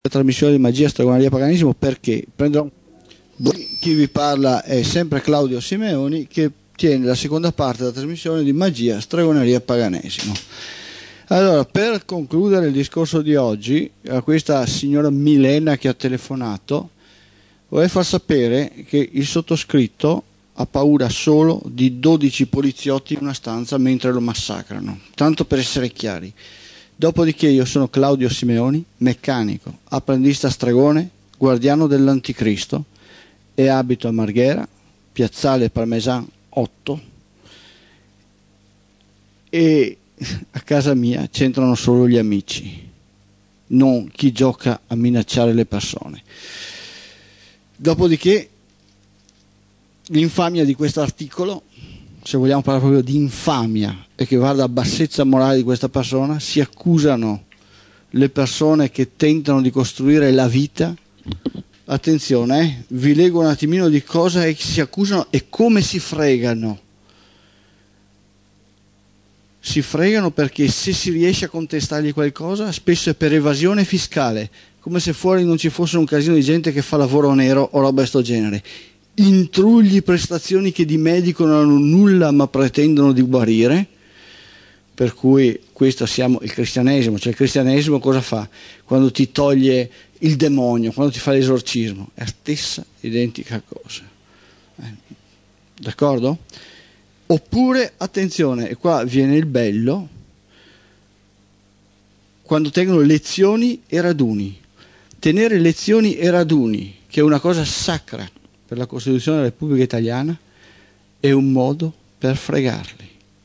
trasmissione di magia, stregoneria, paganesimo, perché prenderò chi vi parla è sempre Claudio Simeoni, che tiene la seconda parte della trasmissione di magia, stregoneria e paganesimo. Allora, per concludere il discorso di oggi, a questa signora Milena che ha telefonato, vorrei far sapere che il sottoscritto ha paura solo di 12 poliziotti in una stanza mentre lo massacrano, tanto per essere chiari. Dopodiché io sono Claudio Simeoni, meccanico, apprendista stregone, guardiano dell'anticristo, e abito a Marghera, piazzale Parmesan 8, e a casa mia c'entrano solo gli amici, non chi gioca a minacciare le persone. Dopodiché l'infamia di questo articolo, se vogliamo parlare proprio di infamia e che guarda a bassezza morale di questa persona, si accusano le persone che tentano di costruire la vita. Attenzione, vi leggo un attimino di cosa si accusano e come si fregano. Si fregano perché se si riesce a contestargli qualcosa, spesso è per evasione fiscale, come se fuori non ci fosse un casino di gente che fa lavoro nero o roba di sto genere. Intrugli, prestazioni che di medico non hanno nulla ma pretendono di guarire, per cui questo siamo il cristianesimo. Cioè il cristianesimo cosa fa? Quando ti toglie il demonio, quando ti fa l'esorcismo, è la stessa identica cosa, d'accordo? Oppure, attenzione, e qua viene il bello, quando tengono lezioni e raduni. Tenere lezioni e raduni, che è una cosa sacra per la Costituzione della Repubblica Italiana, è un modo per fregarli,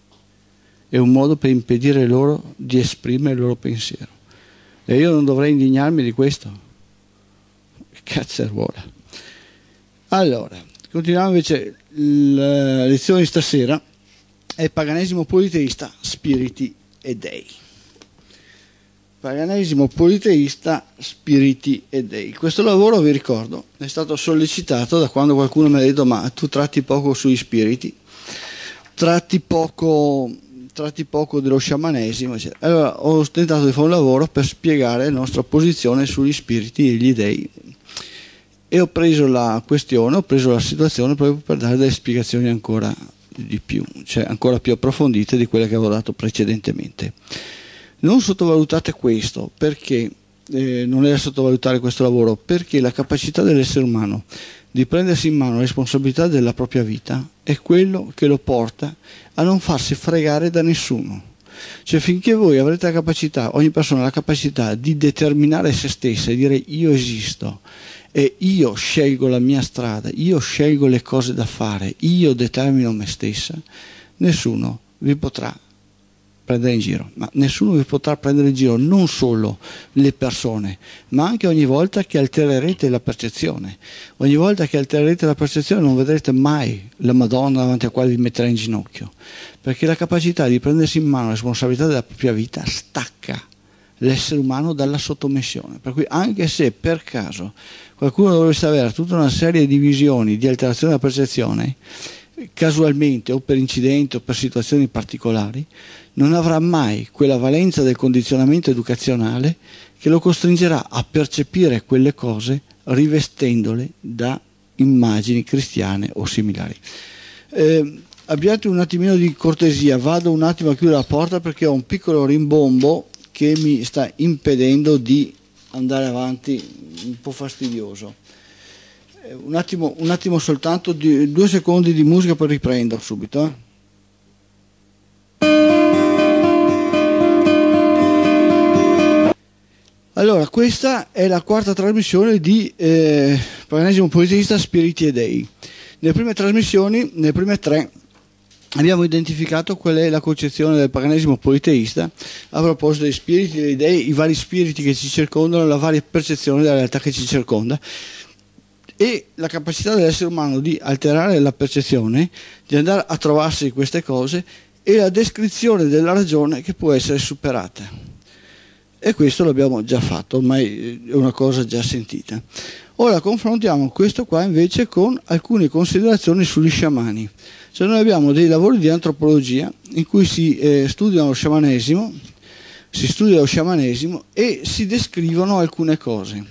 è un modo per impedire loro di esprimere il loro pensiero. E io non dovrei indignarmi di questo? Che cazzaruola. Allora, continuiamo invece. La lezione di stasera è paganesimo politeista, spiriti e dei. Paganesimo politeista, spiriti e dei. Questo lavoro, vi ricordo, è stato sollecitato da quando qualcuno mi ha detto: ma tu tratti poco sugli spiriti, tratti poco dello sciamanesimo, eccetera. Allora ho tentato di fare un lavoro per spiegare la nostra posizione sugli spiriti e gli dei, e ho preso la questione, ho preso la situazione proprio per dare delle spiegazioni ancora di più, cioè ancora più approfondite di quelle che avevo dato precedentemente. Non sottovalutate questo, perché non è da sottovalutare questo lavoro, perché la capacità dell'essere umano di prendersi in mano la responsabilità della propria vita è quello che lo porta a non farsi fregare da nessuno. Cioè finché voi avrete la capacità, ogni persona ha la capacità di determinare se stessa e dire: io esisto e io scelgo la mia strada, io scelgo le cose da fare, io determino me stessa, nessuno vi potrà prendere in giro. Ma nessuno vi potrà prendere in giro, non solo le persone, ma anche ogni volta che altererete la percezione. Ogni volta che altererete la percezione non vedrete mai la Madonna davanti a quale vi metterà in ginocchio, perché la capacità di prendersi in mano la responsabilità della propria vita stacca l'essere umano dalla sottomissione. Per cui anche se per caso qualcuno dovesse avere tutta una serie di visioni di alterazione della percezione, casualmente o per incidente o per situazioni particolari, non avrà mai quella valenza del condizionamento educazionale che lo costringerà a percepire quelle cose rivestendole da immagini cristiane o similari. Abbiate un attimino di cortesia, vado un attimo a chiudere la porta perché ho un piccolo rimbombo che mi sta impedendo di andare avanti, un po' fastidioso. Un attimo soltanto, 2 secondi di musica per riprendere subito. Allora, questa è la quarta trasmissione di Paganesimo Politeista, Spiriti e Dei. Nelle prime trasmissioni, nelle prime 3, abbiamo identificato qual è la concezione del paganesimo politeista a proposito dei spiriti, dei dei, i vari spiriti che ci circondano, la varia percezione della realtà che ci circonda, e la capacità dell'essere umano di alterare la percezione, di andare a trovarsi queste cose, e la descrizione della ragione che può essere superata. E questo l'abbiamo già fatto, ormai è una cosa già sentita. Ora confrontiamo questo qua invece con alcune considerazioni sugli sciamani. Cioè noi abbiamo dei lavori di antropologia in cui si studiano lo sciamanesimo, si studia lo sciamanesimo e si descrivono alcune cose.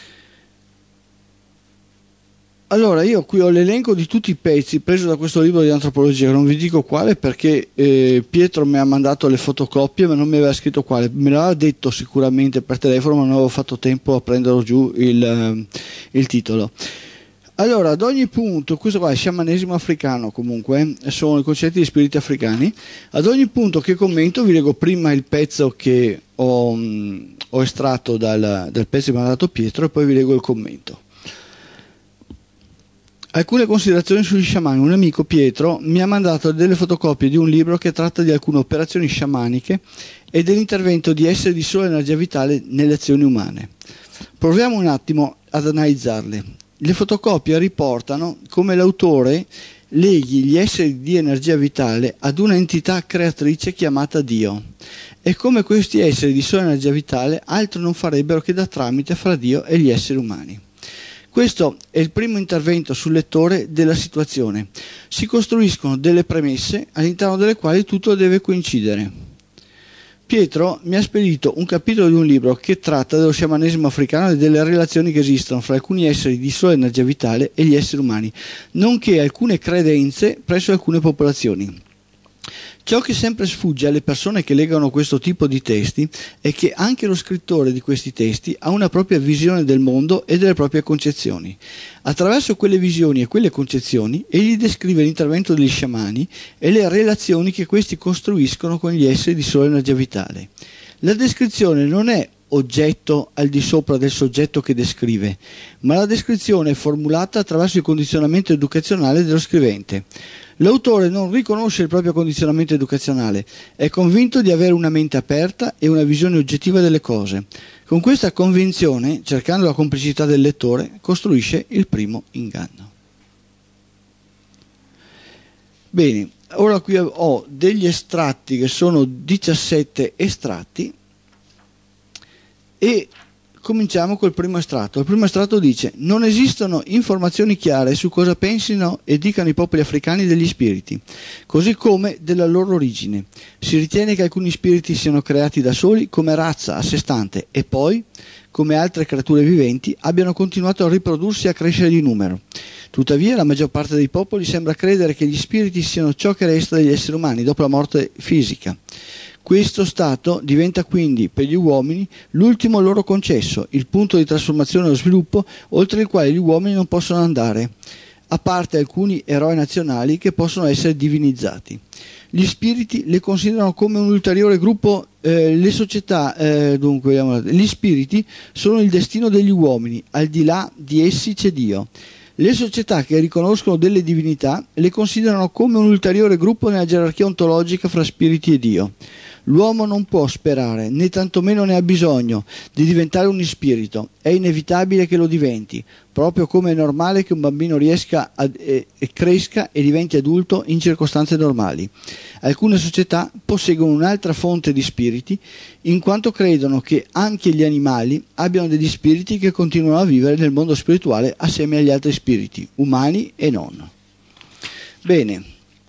Allora, io qui ho l'elenco di tutti i pezzi preso da questo libro di antropologia, non vi dico quale perché Pietro mi ha mandato le fotocopie ma non mi aveva scritto quale, me l'aveva detto sicuramente per telefono ma non avevo fatto tempo a prenderlo giù il titolo. Allora, ad ogni punto, questo qua è sciamanesimo africano comunque, sono i concetti di spiriti africani, ad ogni punto che commento vi leggo prima il pezzo che ho estratto dal pezzo che mi ha dato Pietro e poi vi leggo il commento. Alcune considerazioni sugli sciamani. Un amico, Pietro, mi ha mandato delle fotocopie di un libro che tratta di alcune operazioni sciamaniche e dell'intervento di esseri di sola energia vitale nelle azioni umane. Proviamo un attimo ad analizzarle. Le fotocopie riportano come l'autore leghi gli esseri di energia vitale ad una entità creatrice chiamata Dio e come questi esseri di sola energia vitale altro non farebbero che da tramite fra Dio e gli esseri umani. Questo è il primo intervento sul lettore della situazione. Si costruiscono delle premesse all'interno delle quali tutto deve coincidere. Pietro mi ha spedito un capitolo di un libro che tratta dello sciamanesimo africano e delle relazioni che esistono fra alcuni esseri di sola energia vitale e gli esseri umani, nonché alcune credenze presso alcune popolazioni. Ciò che sempre sfugge alle persone che leggono questo tipo di testi è che anche lo scrittore di questi testi ha una propria visione del mondo e delle proprie concezioni. Attraverso quelle visioni e quelle concezioni egli descrive l'intervento degli sciamani e le relazioni che questi costruiscono con gli esseri di sola energia vitale. La descrizione non è oggetto al di sopra del soggetto che descrive, ma la descrizione è formulata attraverso il condizionamento educazionale dello scrivente. L'autore non riconosce il proprio condizionamento educazionale, è convinto di avere una mente aperta e una visione oggettiva delle cose. Con questa convinzione, cercando la complicità del lettore, costruisce il primo inganno. Bene, ora qui ho degli estratti che sono 17 estratti e cominciamo col primo estratto. Il primo estratto dice: non esistono informazioni chiare su cosa pensino e dicano i popoli africani degli spiriti, così come della loro origine. Si ritiene che alcuni spiriti siano creati da soli come razza a sé stante e poi, come altre creature viventi, abbiano continuato a riprodursi e a crescere di numero. Tuttavia la maggior parte dei popoli sembra credere che gli spiriti siano ciò che resta degli esseri umani dopo la morte fisica. Questo stato diventa quindi per gli uomini l'ultimo loro concesso, il punto di trasformazione e lo sviluppo oltre il quale gli uomini non possono andare, a parte alcuni eroi nazionali che possono essere divinizzati. Gli spiriti le considerano come un ulteriore gruppo, le società, gli spiriti sono il destino degli uomini, al di là di essi c'è Dio. Le società che riconoscono delle divinità le considerano come un ulteriore gruppo nella gerarchia ontologica fra spiriti e Dio. L'uomo non può sperare, né tantomeno ne ha bisogno, di diventare un spirito. È inevitabile che lo diventi, proprio come è normale che un bambino riesca cresca e diventi adulto in circostanze normali. Alcune società posseggono un'altra fonte di spiriti, in quanto credono che anche gli animali abbiano degli spiriti che continuano a vivere nel mondo spirituale assieme agli altri spiriti, umani e non. Bene,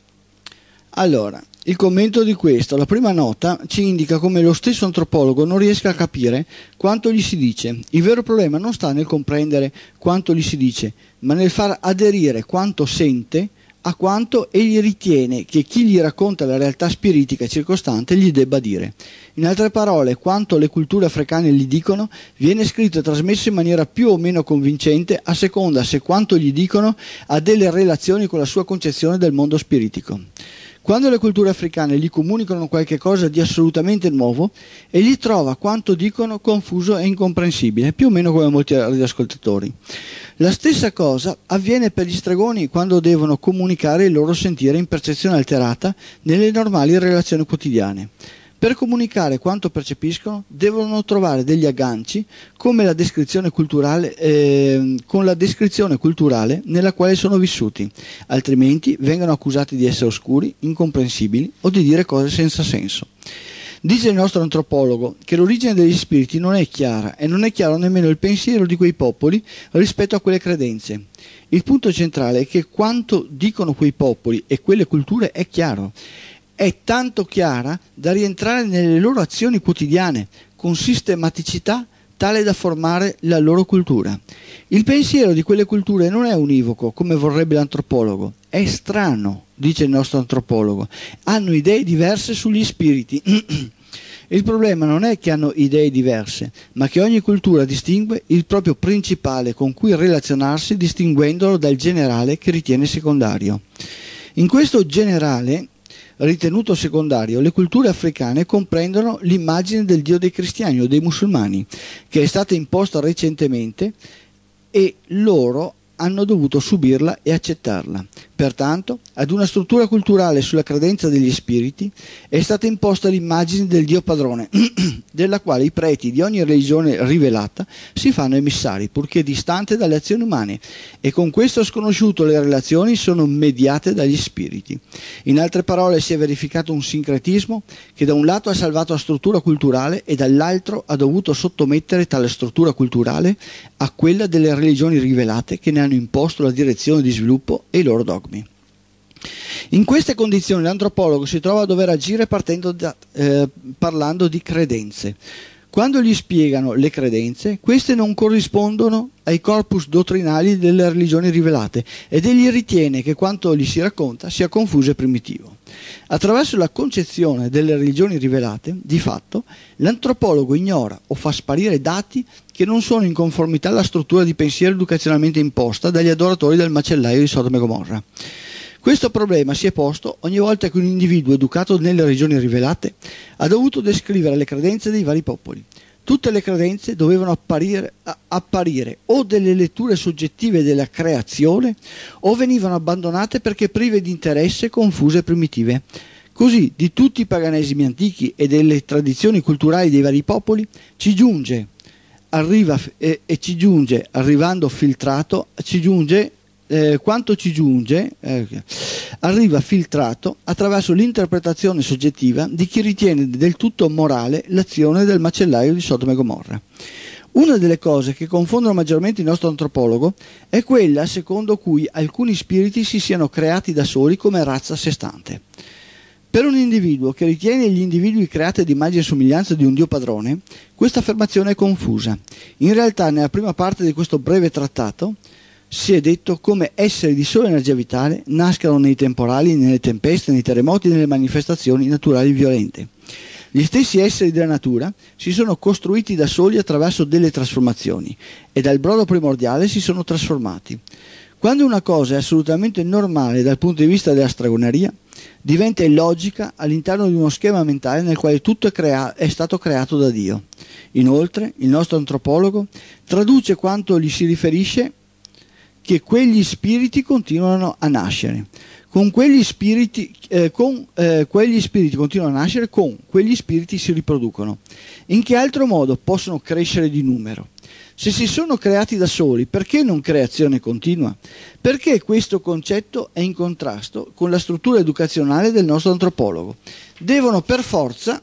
allora, il commento di questo, la prima nota, ci indica come lo stesso antropologo non riesca a capire quanto gli si dice. Il vero problema non sta nel comprendere quanto gli si dice, ma nel far aderire quanto sente a quanto egli ritiene che chi gli racconta la realtà spiritica circostante gli debba dire. In altre parole, quanto le culture africane gli dicono viene scritto e trasmesso in maniera più o meno convincente a seconda se quanto gli dicono ha delle relazioni con la sua concezione del mondo spiritico. Quando le culture africane gli comunicano qualche cosa di assolutamente nuovo, egli trova quanto dicono confuso e incomprensibile, più o meno come molti radioascoltatori. La stessa cosa avviene per gli stregoni quando devono comunicare il loro sentire in percezione alterata nelle normali relazioni quotidiane. Per comunicare quanto percepiscono devono trovare degli agganci come la descrizione culturale, con la descrizione culturale nella quale sono vissuti, altrimenti vengono accusati di essere oscuri, incomprensibili o di dire cose senza senso. Dice il nostro antropologo che l'origine degli spiriti non è chiara e non è chiaro nemmeno il pensiero di quei popoli rispetto a quelle credenze. Il punto centrale è che quanto dicono quei popoli e quelle culture è chiaro. è tanto chiara da rientrare nelle loro azioni quotidiane con sistematicità tale da formare la loro cultura. Il pensiero di quelle culture non è univoco, come vorrebbe l'antropologo, è strano, dice il nostro antropologo. Hanno idee diverse sugli spiriti. Il problema non è che hanno idee diverse, ma che ogni cultura distingue il proprio principale con cui relazionarsi, distinguendolo dal generale che ritiene secondario. In questo generale ritenuto secondario, le culture africane comprendono l'immagine del Dio dei cristiani o dei musulmani, che è stata imposta recentemente e loro hanno dovuto subirla e accettarla. Pertanto, ad una struttura culturale sulla credenza degli spiriti è stata imposta l'immagine del Dio padrone, della quale i preti di ogni religione rivelata si fanno emissari, purché distante dalle azioni umane, e con questo sconosciuto le relazioni sono mediate dagli spiriti. In altre parole, si è verificato un sincretismo che da un lato ha salvato la struttura culturale e dall'altro ha dovuto sottomettere tale struttura culturale a quella delle religioni rivelate che ne hanno imposto la direzione di sviluppo e i loro dogmi. In queste condizioni l'antropologo si trova a dover agire parlando di credenze. Quando gli spiegano le credenze, queste non corrispondono ai corpus dottrinali delle religioni rivelate ed egli ritiene che quanto gli si racconta sia confuso e primitivo. Attraverso la concezione delle religioni rivelate, di fatto, l'antropologo ignora o fa sparire dati che non sono in conformità alla struttura di pensiero educazionalmente imposta dagli adoratori del macellaio di Sodoma e Gomorra. Questo problema si è posto ogni volta che un individuo educato nelle religioni rivelate ha dovuto descrivere le credenze dei vari popoli. Tutte le credenze dovevano apparire o delle letture soggettive della creazione o venivano abbandonate perché prive di interesse, confuse e primitive. Così, di tutti i paganesimi antichi e delle tradizioni culturali dei vari popoli, arriva filtrato attraverso l'interpretazione soggettiva di chi ritiene del tutto morale l'azione del macellaio di Sodoma e Gomorra. Una delle cose che confondono maggiormente il nostro antropologo è quella secondo cui alcuni spiriti si siano creati da soli come razza a sé stante. Per un individuo che ritiene gli individui creati ad immagine e somiglianza di un Dio padrone, questa affermazione è confusa. In realtà, nella prima parte di questo breve trattato, si è detto come esseri di sola energia vitale nascano nei temporali, nelle tempeste, nei terremoti e nelle manifestazioni naturali violente. Gli stessi esseri della natura si sono costruiti da soli attraverso delle trasformazioni e dal brodo primordiale si sono trasformati. Quando una cosa è assolutamente normale dal punto di vista della stregoneria, diventa illogica all'interno di uno schema mentale nel quale tutto è stato creato da Dio. Inoltre, il nostro antropologo traduce quanto gli si riferisce che quegli spiriti continuano a nascere. Quegli spiriti continuano a nascere, con quegli spiriti si riproducono. In che altro modo possono crescere di numero? Se si sono creati da soli, perché non creazione continua? Perché questo concetto è in contrasto con la struttura educazionale del nostro antropologo. Devono per forza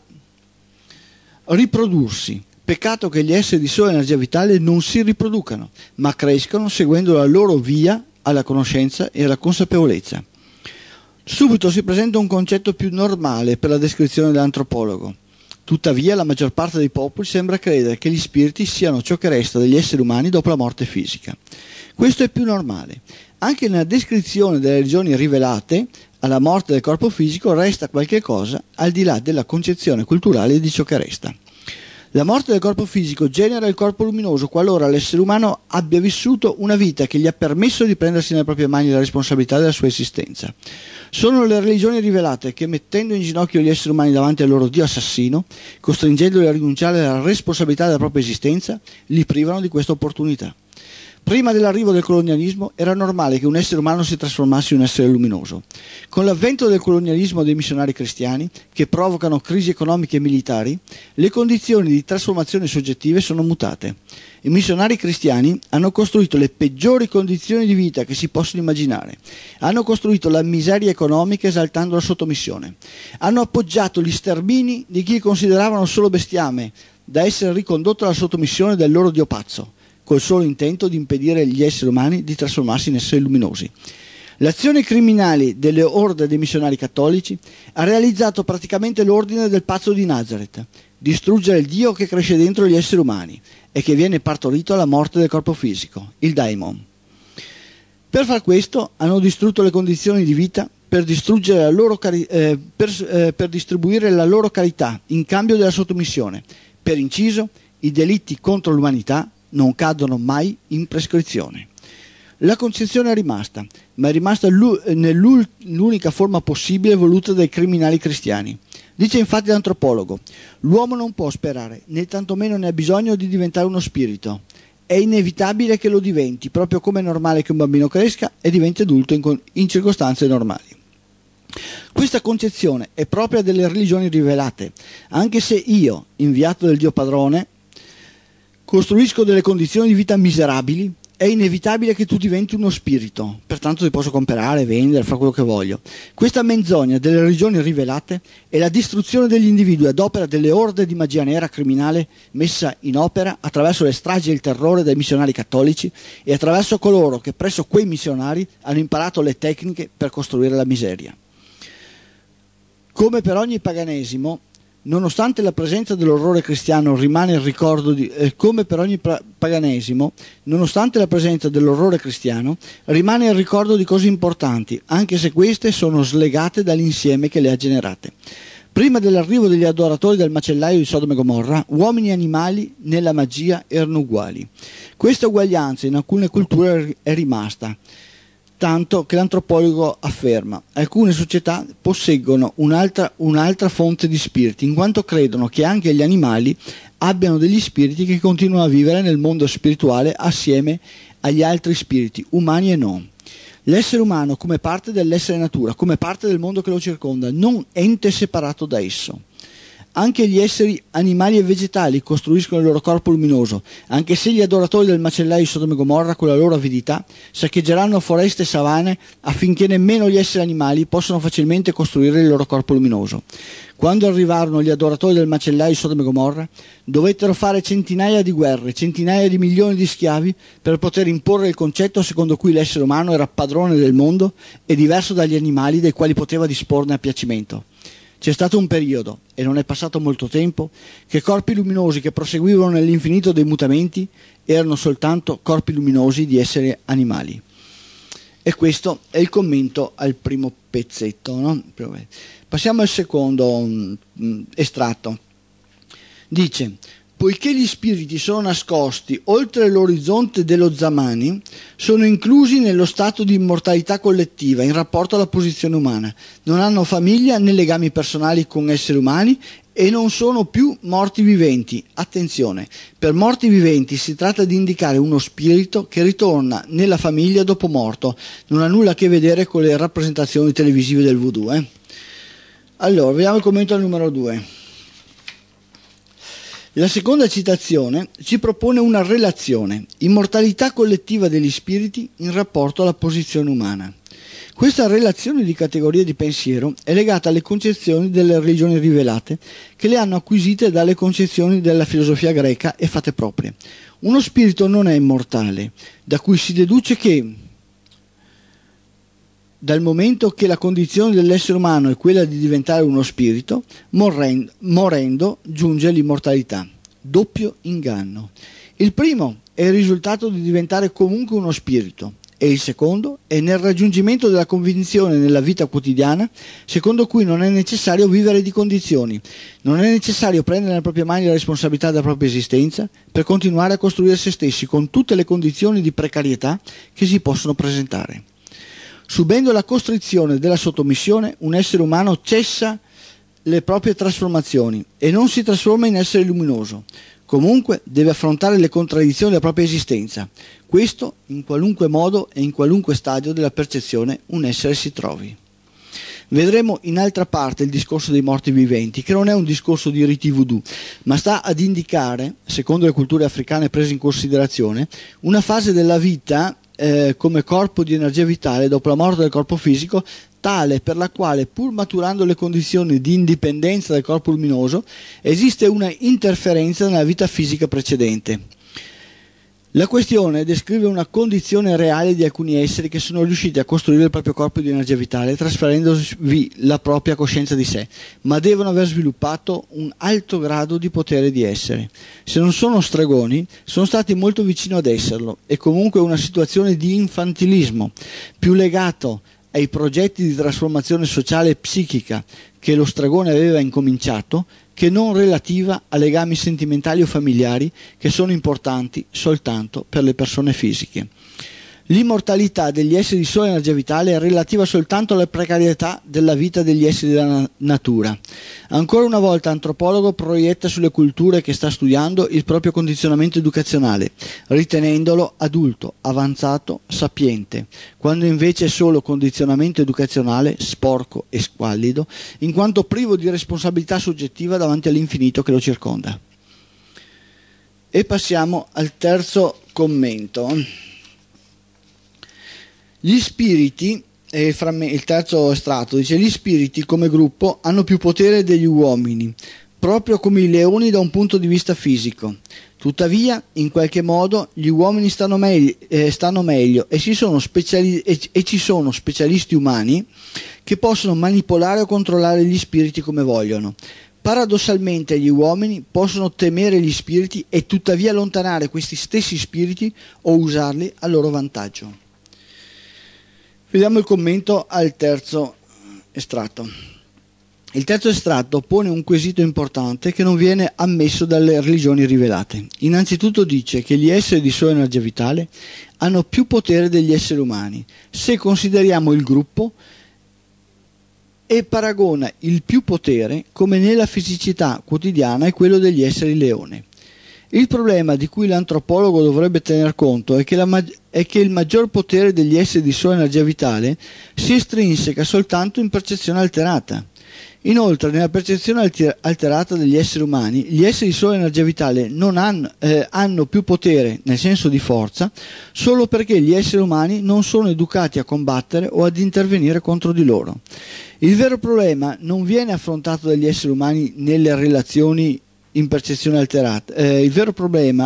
riprodursi. Peccato che gli esseri di sola energia vitale non si riproducano, ma crescono seguendo la loro via alla conoscenza e alla consapevolezza. Subito si presenta un concetto più normale per la descrizione dell'antropologo. Tuttavia, la maggior parte dei popoli sembra credere che gli spiriti siano ciò che resta degli esseri umani dopo la morte fisica. Questo è più normale. Anche nella descrizione delle religioni rivelate, alla morte del corpo fisico resta qualche cosa al di là della concezione culturale di ciò che resta. La morte del corpo fisico genera il corpo luminoso qualora l'essere umano abbia vissuto una vita che gli ha permesso di prendersi nelle proprie mani la responsabilità della sua esistenza. Sono le religioni rivelate che, mettendo in ginocchio gli esseri umani davanti al loro Dio assassino, costringendoli a rinunciare alla responsabilità della propria esistenza, li privano di questa opportunità. Prima dell'arrivo del colonialismo era normale che un essere umano si trasformasse in un essere luminoso. Con l'avvento del colonialismo dei missionari cristiani, che provocano crisi economiche e militari, le condizioni di trasformazione soggettive sono mutate. I missionari cristiani hanno costruito le peggiori condizioni di vita che si possono immaginare. Hanno costruito la miseria economica esaltando la sottomissione. Hanno appoggiato gli stermini di chi consideravano solo bestiame, da essere ricondotto alla sottomissione del loro Dio pazzo, col solo intento di impedire agli esseri umani di trasformarsi in esseri luminosi. L'azione criminale delle orde dei missionari cattolici ha realizzato praticamente l'ordine del pazzo di Nazareth: distruggere il Dio che cresce dentro gli esseri umani e che viene partorito alla morte del corpo fisico, il daimon. Per far questo hanno distrutto le condizioni di vita per distruggere per distribuire la loro carità in cambio della sottomissione. Per inciso, i delitti contro l'umanità non cadono mai in prescrizione. La concezione è rimasta, ma è rimasta nell'unica forma possibile voluta dai criminali cristiani. Dice infatti l'antropologo: l'uomo non può sperare, né tantomeno ne ha bisogno di diventare uno spirito. È inevitabile che lo diventi, proprio come è normale che un bambino cresca e diventi adulto in circostanze normali. Questa concezione è propria delle religioni rivelate, anche se io, inviato del Dio Padrone, costruisco delle condizioni di vita miserabili. È inevitabile che tu diventi uno spirito, pertanto ti posso comprare, vendere, fare quello che voglio. Questa menzogna delle religioni rivelate è la distruzione degli individui ad opera delle orde di magia nera criminale messa in opera attraverso le stragi e il terrore dai missionari cattolici e attraverso coloro che presso quei missionari hanno imparato le tecniche per costruire la miseria. Come per ogni paganesimo, nonostante la presenza dell'orrore cristiano rimane il ricordo di come per ogni paganesimo, nonostante la presenza dell'orrore cristiano, rimane il ricordo di cose importanti, anche se queste sono slegate dall'insieme che le ha generate. Prima dell'arrivo degli adoratori del macellaio di Sodoma e Gomorra, uomini e animali nella magia erano uguali. Questa uguaglianza in alcune culture è rimasta, tanto che l'antropologo afferma: alcune società posseggono un'altra fonte di spiriti, in quanto credono che anche gli animali abbiano degli spiriti che continuano a vivere nel mondo spirituale assieme agli altri spiriti, umani e non. L'essere umano, come parte dell'essere natura, come parte del mondo che lo circonda, non ente separato da esso. Anche gli esseri animali e vegetali costruiscono il loro corpo luminoso, anche se gli adoratori del macellaio di Sodoma e Gomorra, con la loro avidità, saccheggeranno foreste e savane affinché nemmeno gli esseri animali possano facilmente costruire il loro corpo luminoso. Quando arrivarono gli adoratori del macellaio di Sodoma e Gomorra, dovettero fare centinaia di guerre, centinaia di milioni di schiavi per poter imporre il concetto secondo cui l'essere umano era padrone del mondo e diverso dagli animali dei quali poteva disporne a piacimento. C'è stato un periodo, e non è passato molto tempo, che corpi luminosi che proseguivano nell'infinito dei mutamenti erano soltanto corpi luminosi di esseri animali. E questo è il commento al primo pezzetto, no? Passiamo al secondo estratto. Dice: poiché gli spiriti sono nascosti oltre l'orizzonte dello Zamani, sono inclusi nello stato di immortalità collettiva in rapporto alla posizione umana, non hanno famiglia né legami personali con esseri umani e non sono più morti viventi. Attenzione, per morti viventi si tratta di indicare uno spirito che ritorna nella famiglia dopo morto, non ha nulla a che vedere con le rappresentazioni televisive del voodoo. Allora, vediamo il commento al numero 2. La seconda citazione ci propone una relazione, immortalità collettiva degli spiriti in rapporto alla posizione umana. Questa relazione di categorie di pensiero è legata alle concezioni delle religioni rivelate, che le hanno acquisite dalle concezioni della filosofia greca e fatte proprie. Uno spirito non è immortale, da cui si deduce che, dal momento che la condizione dell'essere umano è quella di diventare uno spirito, morendo giunge l'immortalità. Doppio inganno. Il primo è il risultato di diventare comunque uno spirito, e il secondo è nel raggiungimento della convinzione nella vita quotidiana, secondo cui non è necessario vivere di condizioni, non è necessario prendere nelle proprie mani la responsabilità della propria esistenza per continuare a costruire se stessi con tutte le condizioni di precarietà che si possono presentare. Subendo la costrizione della sottomissione, un essere umano cessa le proprie trasformazioni e non si trasforma in essere luminoso. Comunque deve affrontare le contraddizioni della propria esistenza. Questo in qualunque modo e in qualunque stadio della percezione un essere si trovi. Vedremo in altra parte il discorso dei morti viventi, che non è un discorso di riti voodoo, ma sta ad indicare, secondo le culture africane prese in considerazione, una fase della vita come corpo di energia vitale dopo la morte del corpo fisico, tale per la quale, pur maturando le condizioni di indipendenza del corpo luminoso, esiste una interferenza nella vita fisica precedente. La questione descrive una condizione reale di alcuni esseri che sono riusciti a costruire il proprio corpo di energia vitale trasferendovi la propria coscienza di sé, ma devono aver sviluppato un alto grado di potere di essere. Se non sono stregoni, sono stati molto vicino ad esserlo, e comunque una situazione di infantilismo, più legato ai progetti di trasformazione sociale e psichica che lo stregone aveva incominciato, che non relativa a legami sentimentali o familiari che sono importanti soltanto per le persone fisiche. L'immortalità degli esseri di sola energia vitale è relativa soltanto alla precarietà della vita degli esseri della natura. Ancora una volta l'antropologo proietta sulle culture che sta studiando il proprio condizionamento educazionale, ritenendolo adulto, avanzato, sapiente, quando invece è solo condizionamento educazionale sporco e squallido, in quanto privo di responsabilità soggettiva davanti all'infinito che lo circonda. E passiamo al terzo commento. Gli spiriti, il terzo estratto dice: gli spiriti come gruppo hanno più potere degli uomini, proprio come i leoni da un punto di vista fisico. Tuttavia, in qualche modo, gli uomini stanno meglio e ci sono specialisti umani che possono manipolare o controllare gli spiriti come vogliono. Paradossalmente gli uomini possono temere gli spiriti e tuttavia allontanare questi stessi spiriti o usarli a loro vantaggio. Vediamo il commento al terzo estratto. Il terzo estratto pone un quesito importante che non viene ammesso dalle religioni rivelate. Innanzitutto dice che gli esseri di sola energia vitale hanno più potere degli esseri umani se consideriamo il gruppo, e paragona il più potere come nella fisicità quotidiana è quello degli esseri leone. Il problema di cui l'antropologo dovrebbe tener conto è che il maggior potere degli esseri di sola energia vitale si estrinseca soltanto in percezione alterata. Inoltre, nella percezione alterata degli esseri umani, gli esseri di sola energia vitale non hanno più potere, nel senso di forza, solo perché gli esseri umani non sono educati a combattere o ad intervenire contro di loro. Il vero problema non viene affrontato dagli esseri umani nelle relazioni in percezione alterata. Il vero problema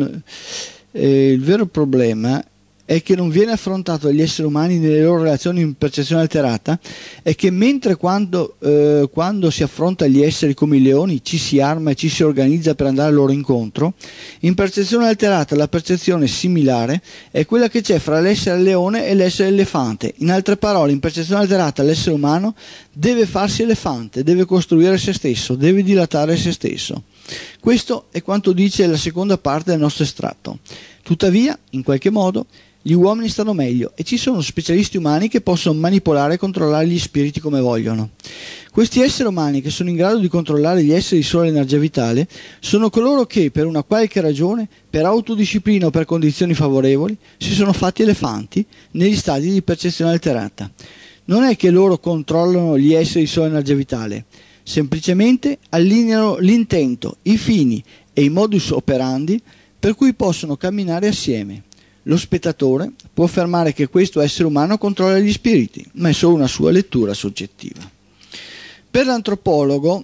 è che non viene affrontato dagli esseri umani nelle loro relazioni in percezione alterata, è che mentre quando si affronta gli esseri come i leoni ci si arma e ci si organizza per andare loro incontro, in percezione alterata la percezione similare è quella che c'è fra l'essere leone e l'essere elefante. In altre parole, in percezione alterata l'essere umano deve farsi elefante, deve costruire se stesso, deve dilatare se stesso. Questo è quanto dice la seconda parte del nostro estratto. Tuttavia, in qualche modo, gli uomini stanno meglio e ci sono specialisti umani che possono manipolare e controllare gli spiriti come vogliono. Questi esseri umani che sono in grado di controllare gli esseri di sola energia vitale sono coloro che, per una qualche ragione, per autodisciplina o per condizioni favorevoli, si sono fatti elefanti negli stadi di percezione alterata. Non è che loro controllano gli esseri di sola energia vitale, semplicemente allineano l'intento, i fini e i modus operandi per cui possono camminare assieme. Lo spettatore può affermare che questo essere umano controlla gli spiriti, ma è solo una sua lettura soggettiva. Per l'antropologo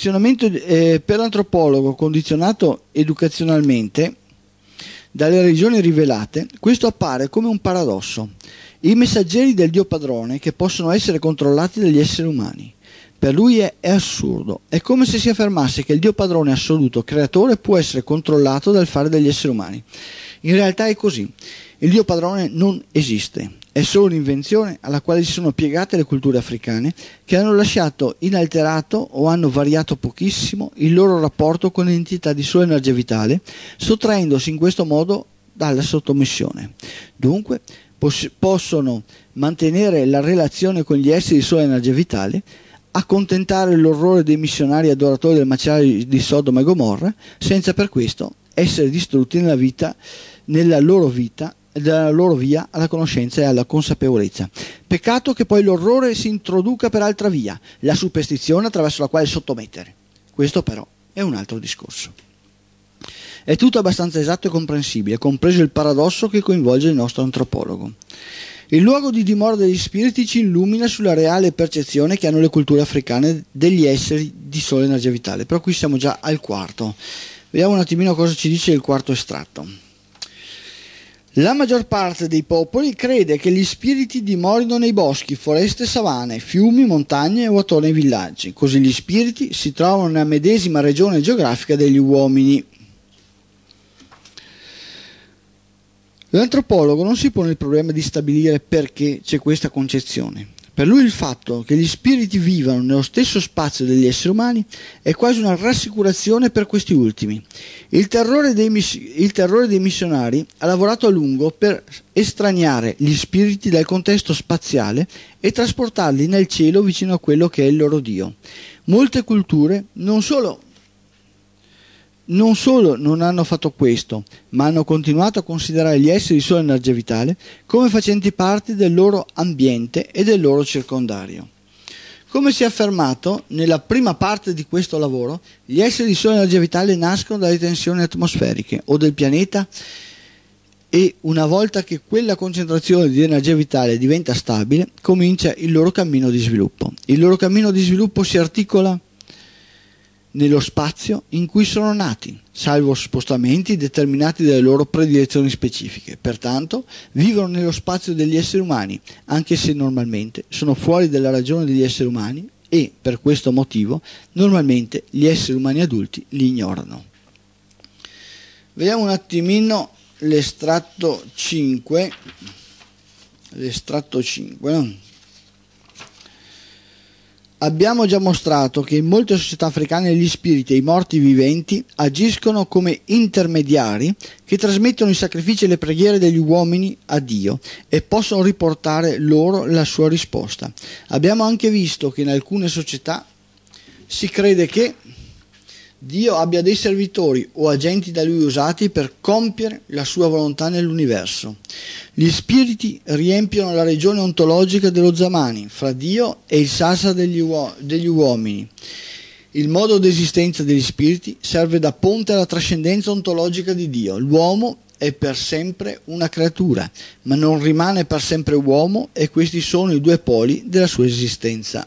condizionato educazionalmente dalle religioni rivelate, questo appare come un paradosso. I messaggeri del Dio padrone che possono essere controllati dagli esseri umani. Per lui è assurdo. È come se si affermasse che il Dio padrone assoluto, creatore, può essere controllato dal fare degli esseri umani. In realtà è così. Il Dio padrone non esiste. È solo un'invenzione alla quale si sono piegate le culture africane, che hanno lasciato inalterato o hanno variato pochissimo il loro rapporto con l'entità di sola energia vitale, sottraendosi in questo modo dalla sottomissione. Dunque, possono mantenere la relazione con gli esseri di sola energia vitale, accontentare l'orrore dei missionari adoratori del macellaio di Sodoma e Gomorra, senza per questo essere distrutti nella loro via alla conoscenza e alla consapevolezza. Peccato che poi l'orrore si introduca per altra via, la superstizione attraverso la quale sottomettere. Questo però è un altro discorso. È tutto abbastanza esatto e comprensibile, compreso il paradosso che coinvolge il nostro antropologo. Il luogo di dimora degli spiriti ci illumina sulla reale percezione che hanno le culture africane degli esseri di sola energia vitale. Però qui siamo già al quarto. Vediamo un attimino cosa ci dice il quarto estratto. La maggior parte dei popoli crede che gli spiriti dimorino nei boschi, foreste, savane, fiumi, montagne o attorno ai villaggi. Così gli spiriti si trovano nella medesima regione geografica degli uomini. L'antropologo non si pone il problema di stabilire perché c'è questa concezione. Per lui il fatto che gli spiriti vivano nello stesso spazio degli esseri umani è quasi una rassicurazione per questi ultimi. Il terrore dei missionari ha lavorato a lungo per estraniare gli spiriti dal contesto spaziale e trasportarli nel cielo vicino a quello che è il loro Dio. Molte culture non solo non hanno fatto questo, ma hanno continuato a considerare gli esseri di sola energia vitale come facenti parte del loro ambiente e del loro circondario. Come si è affermato nella prima parte di questo lavoro, gli esseri di sola energia vitale nascono dalle tensioni atmosferiche o del pianeta e una volta che quella concentrazione di energia vitale diventa stabile, comincia il loro cammino di sviluppo. Il loro cammino di sviluppo si articola nello spazio in cui sono nati, salvo spostamenti determinati dalle loro predilezioni specifiche. Pertanto vivono nello spazio degli esseri umani, anche se normalmente sono fuori dalla ragione degli esseri umani e, per questo motivo, normalmente gli esseri umani adulti li ignorano. Vediamo un attimino l'estratto 5. No? Abbiamo già mostrato che in molte società africane gli spiriti e i morti viventi agiscono come intermediari che trasmettono i sacrifici e le preghiere degli uomini a Dio e possono riportare loro la sua risposta. Abbiamo anche visto che in alcune società si crede che Dio abbia dei servitori o agenti da lui usati per compiere la sua volontà nell'universo. Gli spiriti riempiono la regione ontologica dello Zamani, fra Dio e il Sasa degli uomini. Il modo d'esistenza degli spiriti serve da ponte alla trascendenza ontologica di Dio. L'uomo è per sempre una creatura, ma non rimane per sempre uomo e questi sono i due poli della sua esistenza.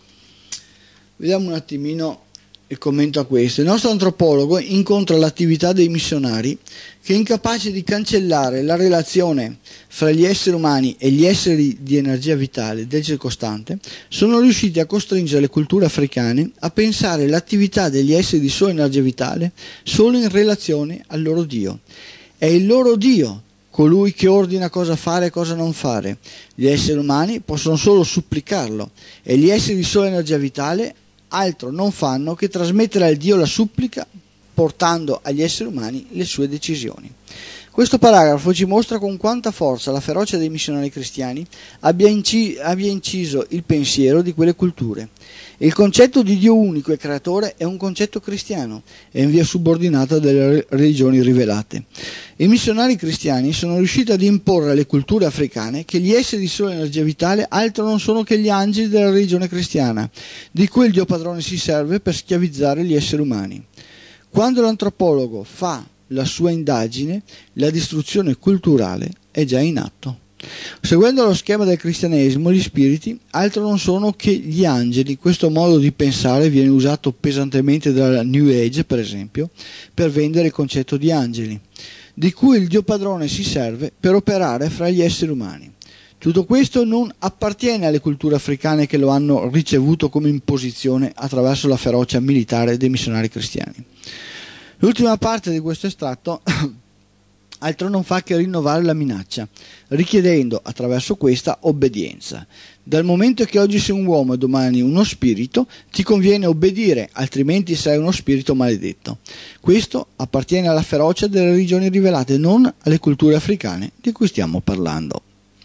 Vediamo un attimino il commento a questo. Il nostro antropologo incontra l'attività dei missionari che, incapaci di cancellare la relazione fra gli esseri umani e gli esseri di energia vitale del circostante, sono riusciti a costringere le culture africane a pensare l'attività degli esseri di sola energia vitale solo in relazione al loro Dio. È il loro Dio colui che ordina cosa fare e cosa non fare. Gli esseri umani possono solo supplicarlo e gli esseri di sola energia vitale altro non fanno che trasmettere al Dio la supplica, portando agli esseri umani le sue decisioni. Questo paragrafo ci mostra con quanta forza la ferocia dei missionari cristiani abbia inciso il pensiero di quelle culture. Il concetto di Dio unico e creatore è un concetto cristiano e in via subordinata delle religioni rivelate. I missionari cristiani sono riusciti ad imporre alle culture africane che gli esseri di sola energia vitale altro non sono che gli angeli della religione cristiana, di cui il Dio padrone si serve per schiavizzare gli esseri umani. Quando l'antropologo fa la sua indagine, la distruzione culturale è già in atto. Seguendo lo schema del cristianesimo, gli spiriti altro non sono che gli angeli. Questo modo di pensare viene usato pesantemente dalla New Age, per esempio, per vendere il concetto di angeli, di cui il Dio padrone si serve per operare fra gli esseri umani. Tutto questo non appartiene alle culture africane che lo hanno ricevuto come imposizione attraverso la ferocia militare dei missionari cristiani. L'ultima parte di questo estratto altro non fa che rinnovare la minaccia, richiedendo attraverso questa obbedienza. Dal momento che oggi sei un uomo e domani uno spirito, ti conviene obbedire, altrimenti sei uno spirito maledetto. Questo appartiene alla ferocia delle religioni rivelate, non alle culture africane di cui stiamo parlando.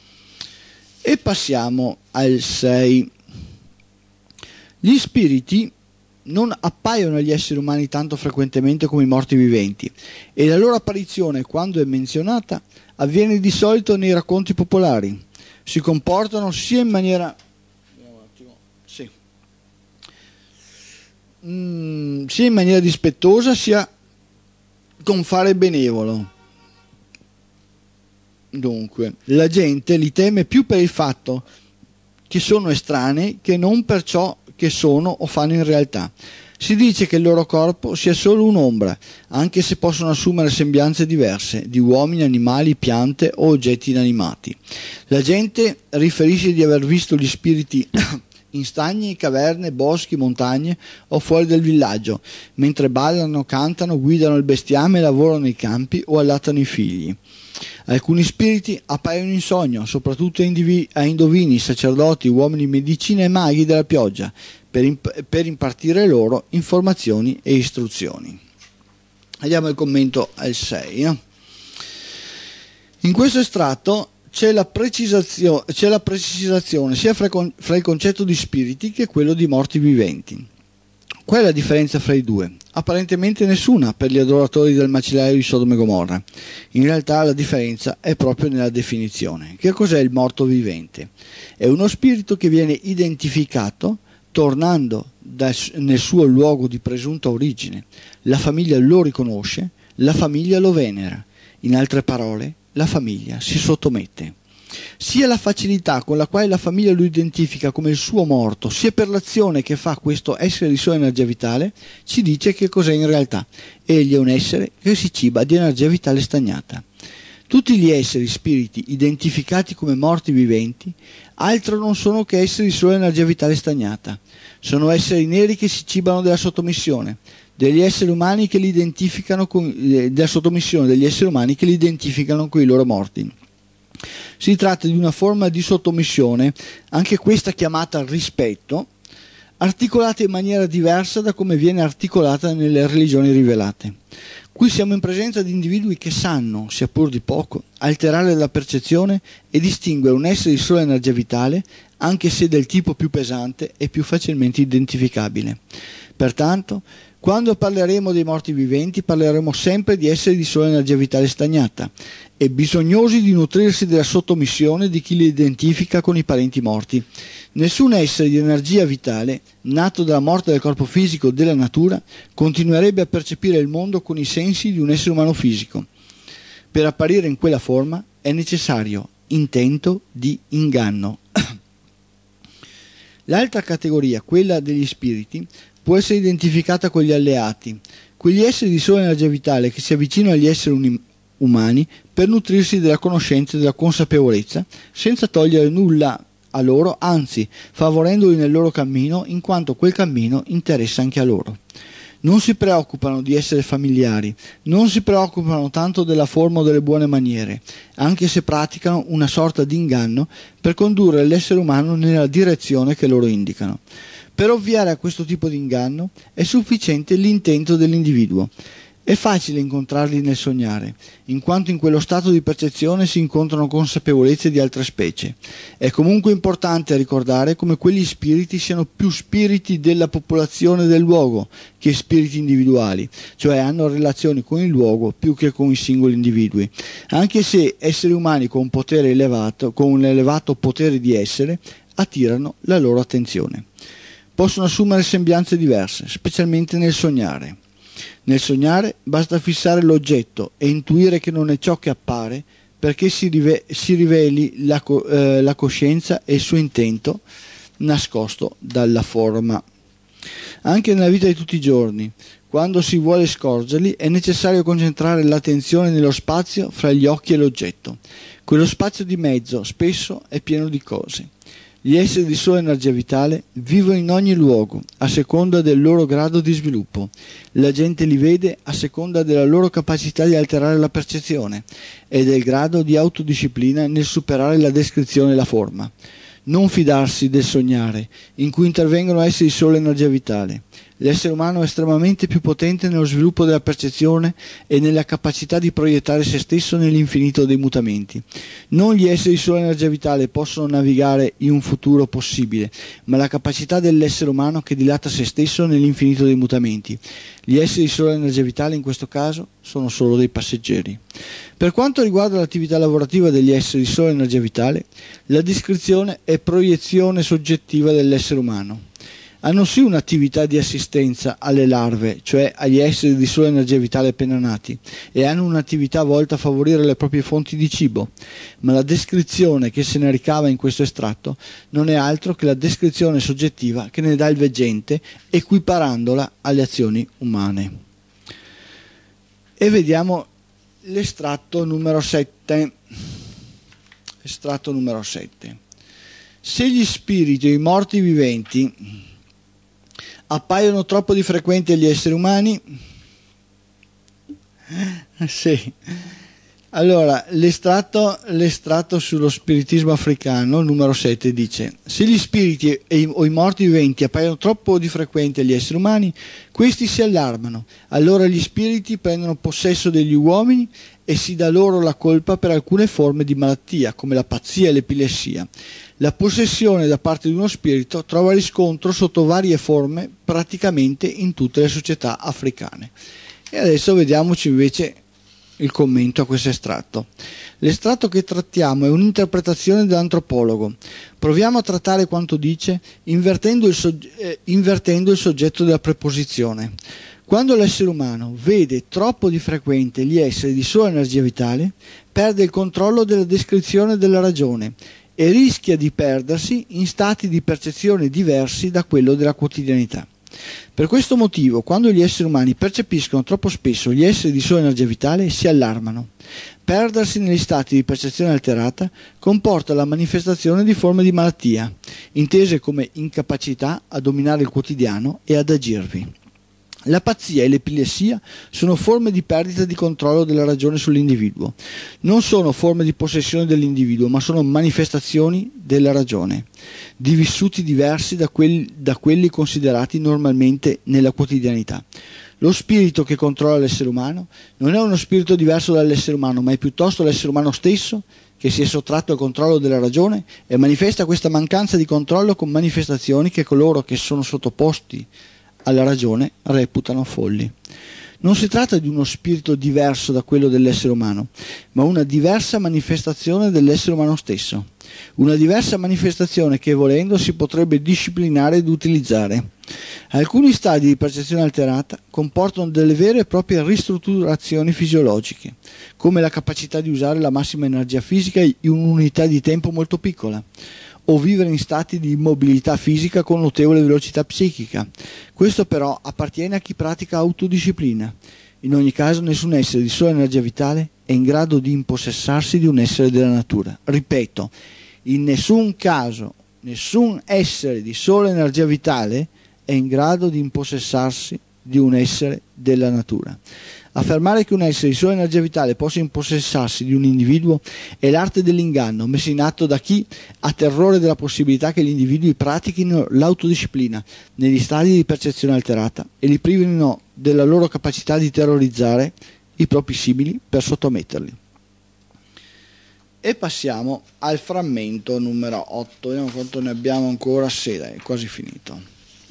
E passiamo al 6. Gli spiriti non appaiono agli esseri umani tanto frequentemente come i morti viventi e la loro apparizione, quando è menzionata, avviene di solito nei racconti popolari. Si comportano sia in maniera dispettosa sia con fare benevolo. Dunque, la gente li teme più per il fatto che sono estranei che non per ciò che sono o fanno in realtà. Si dice che il loro corpo sia solo un'ombra, anche se possono assumere sembianze diverse di uomini, animali, piante o oggetti inanimati. La gente riferisce di aver visto gli spiriti in stagni, caverne, boschi, montagne o fuori del villaggio, mentre ballano, cantano, guidano il bestiame, lavorano nei campi o allattano i figli. Alcuni spiriti appaiono in sogno, soprattutto a indovini, sacerdoti, uomini di medicina e maghi della pioggia, per impartire loro informazioni e istruzioni. Andiamo al commento al 6. In questo estratto c'è la precisazione sia fra il concetto di spiriti che quello di morti viventi. Qual è la differenza fra i due? Apparentemente nessuna per gli adoratori del macellaio di Sodoma e Gomorra. In realtà la differenza è proprio nella definizione. Che cos'è il morto vivente? È uno spirito che viene identificato tornando nel suo luogo di presunta origine. La famiglia lo riconosce, la famiglia lo venera. In altre parole, la famiglia si sottomette. Sia la facilità con la quale la famiglia lo identifica come il suo morto, sia per l'azione che fa questo essere di sua energia vitale, ci dice che cos'è in realtà. Egli è un essere che si ciba di energia vitale stagnata. Tutti gli esseri, spiriti, identificati come morti viventi, altro non sono che esseri di sola energia vitale stagnata. Sono esseri neri che si cibano della sottomissione, degli esseri umani che li identificano della sottomissione degli esseri umani che li identificano con i loro morti. Si tratta di una forma di sottomissione, anche questa chiamata rispetto, articolata in maniera diversa da come viene articolata nelle religioni rivelate. Qui siamo in presenza di individui che sanno, sia pur di poco, alterare la percezione e distinguere un essere di sola energia vitale, anche se del tipo più pesante e più facilmente identificabile. Pertanto, quando parleremo dei morti viventi, parleremo sempre di esseri di sola energia vitale stagnata e bisognosi di nutrirsi della sottomissione di chi li identifica con i parenti morti. Nessun essere di energia vitale, nato dalla morte del corpo fisico della natura, continuerebbe a percepire il mondo con i sensi di un essere umano fisico. Per apparire in quella forma è necessario intento di inganno. L'altra categoria, quella degli spiriti, può essere identificata con gli alleati, quegli esseri di sola energia vitale che si avvicinano agli esseri umani per nutrirsi della conoscenza e della consapevolezza, senza togliere nulla a loro, anzi favorendoli nel loro cammino, in quanto quel cammino interessa anche a loro. Non si preoccupano di essere familiari, non si preoccupano tanto della forma o delle buone maniere, anche se praticano una sorta di inganno per condurre l'essere umano nella direzione che loro indicano. Per ovviare a questo tipo di inganno è sufficiente l'intento dell'individuo. È facile incontrarli nel sognare, in quanto in quello stato di percezione si incontrano consapevolezze di altre specie. È comunque importante ricordare come quegli spiriti siano più spiriti della popolazione del luogo che spiriti individuali, cioè hanno relazioni con il luogo più che con i singoli individui, anche se esseri umani con un elevato potere di essere attirano la loro attenzione. Possono assumere sembianze diverse, specialmente nel sognare. Nel sognare basta fissare l'oggetto e intuire che non è ciò che appare perché si riveli la coscienza e il suo intento nascosto dalla forma. Anche nella vita di tutti i giorni, quando si vuole scorgerli, è necessario concentrare l'attenzione nello spazio fra gli occhi e l'oggetto. Quello spazio di mezzo spesso è pieno di cose. Gli esseri di sola energia vitale vivono in ogni luogo, a seconda del loro grado di sviluppo. La gente li vede a seconda della loro capacità di alterare la percezione e del grado di autodisciplina nel superare la descrizione e la forma. Non fidarsi del sognare, in cui intervengono esseri di sola energia vitale. L'essere umano è estremamente più potente nello sviluppo della percezione e nella capacità di proiettare se stesso nell'infinito dei mutamenti. Non gli esseri di sola energia vitale possono navigare in un futuro possibile, ma la capacità dell'essere umano che dilata se stesso nell'infinito dei mutamenti. Gli esseri di sola energia vitale in questo caso sono solo dei passeggeri. Per quanto riguarda l'attività lavorativa degli esseri di sola energia vitale, la descrizione è proiezione soggettiva dell'essere umano. hanno sì un'attività di assistenza alle larve, cioè agli esseri di sola energia vitale appena nati, e hanno un'attività volta a favorire le proprie fonti di cibo, ma la descrizione che se ne ricava in questo estratto non è altro che la descrizione soggettiva che ne dà il veggente, equiparandola alle azioni umane. E vediamo l'estratto numero 7. Estratto numero 7. Se gli spiriti o i morti viventi appaiono troppo di frequente agli esseri umani, sì. Allora, l'estratto sullo spiritismo africano, numero 7, dice: se gli spiriti o i morti viventi appaiono troppo di frequente agli esseri umani, questi si allarmano. Allora gli spiriti prendono possesso degli uomini e si dà loro la colpa per alcune forme di malattia, come la pazzia e l'epilessia. La possessione da parte di uno spirito trova riscontro sotto varie forme praticamente in tutte le società africane. E adesso vediamoci invece il commento a questo estratto. L'estratto che trattiamo è un'interpretazione dell'antropologo. Proviamo a trattare quanto dice invertendo il soggetto della preposizione. Quando l'essere umano vede troppo di frequente gli esseri di sola energia vitale, perde il controllo della descrizione della ragione e rischia di perdersi in stati di percezione diversi da quello della quotidianità. Per questo motivo, quando gli esseri umani percepiscono troppo spesso gli esseri di sola energia vitale, si allarmano. Perdersi negli stati di percezione alterata comporta la manifestazione di forme di malattia, intese come incapacità a dominare il quotidiano e ad agirvi. La pazzia e l'epilessia sono forme di perdita di controllo della ragione sull'individuo. Non sono forme di possessione dell'individuo, ma sono manifestazioni della ragione, di vissuti diversi da quelli considerati normalmente nella quotidianità. Lo spirito che controlla l'essere umano non è uno spirito diverso dall'essere umano, ma è piuttosto l'essere umano stesso che si è sottratto al controllo della ragione e manifesta questa mancanza di controllo con manifestazioni che coloro che sono sottoposti alla ragione reputano folli. Non si tratta di uno spirito diverso da quello dell'essere umano, ma una diversa manifestazione dell'essere umano stesso. Una diversa manifestazione che, volendo, si potrebbe disciplinare ed utilizzare. Alcuni stadi di percezione alterata comportano delle vere e proprie ristrutturazioni fisiologiche, come la capacità di usare la massima energia fisica in un'unità di tempo molto piccola, o vivere in stati di immobilità fisica con notevole velocità psichica. Questo però appartiene a chi pratica autodisciplina. In ogni caso nessun essere di sola energia vitale è in grado di impossessarsi di un essere della natura. Ripeto, in nessun caso nessun essere di sola energia vitale è in grado di impossessarsi di un essere della natura. Affermare che un essere di sola energia vitale possa impossessarsi di un individuo è l'arte dell'inganno messa in atto da chi ha terrore della possibilità che gli individui pratichino l'autodisciplina negli stadi di percezione alterata e li privino della loro capacità di terrorizzare i propri simili per sottometterli. E passiamo al frammento numero 8. Vediamo quanto ne abbiamo ancora. È quasi finito.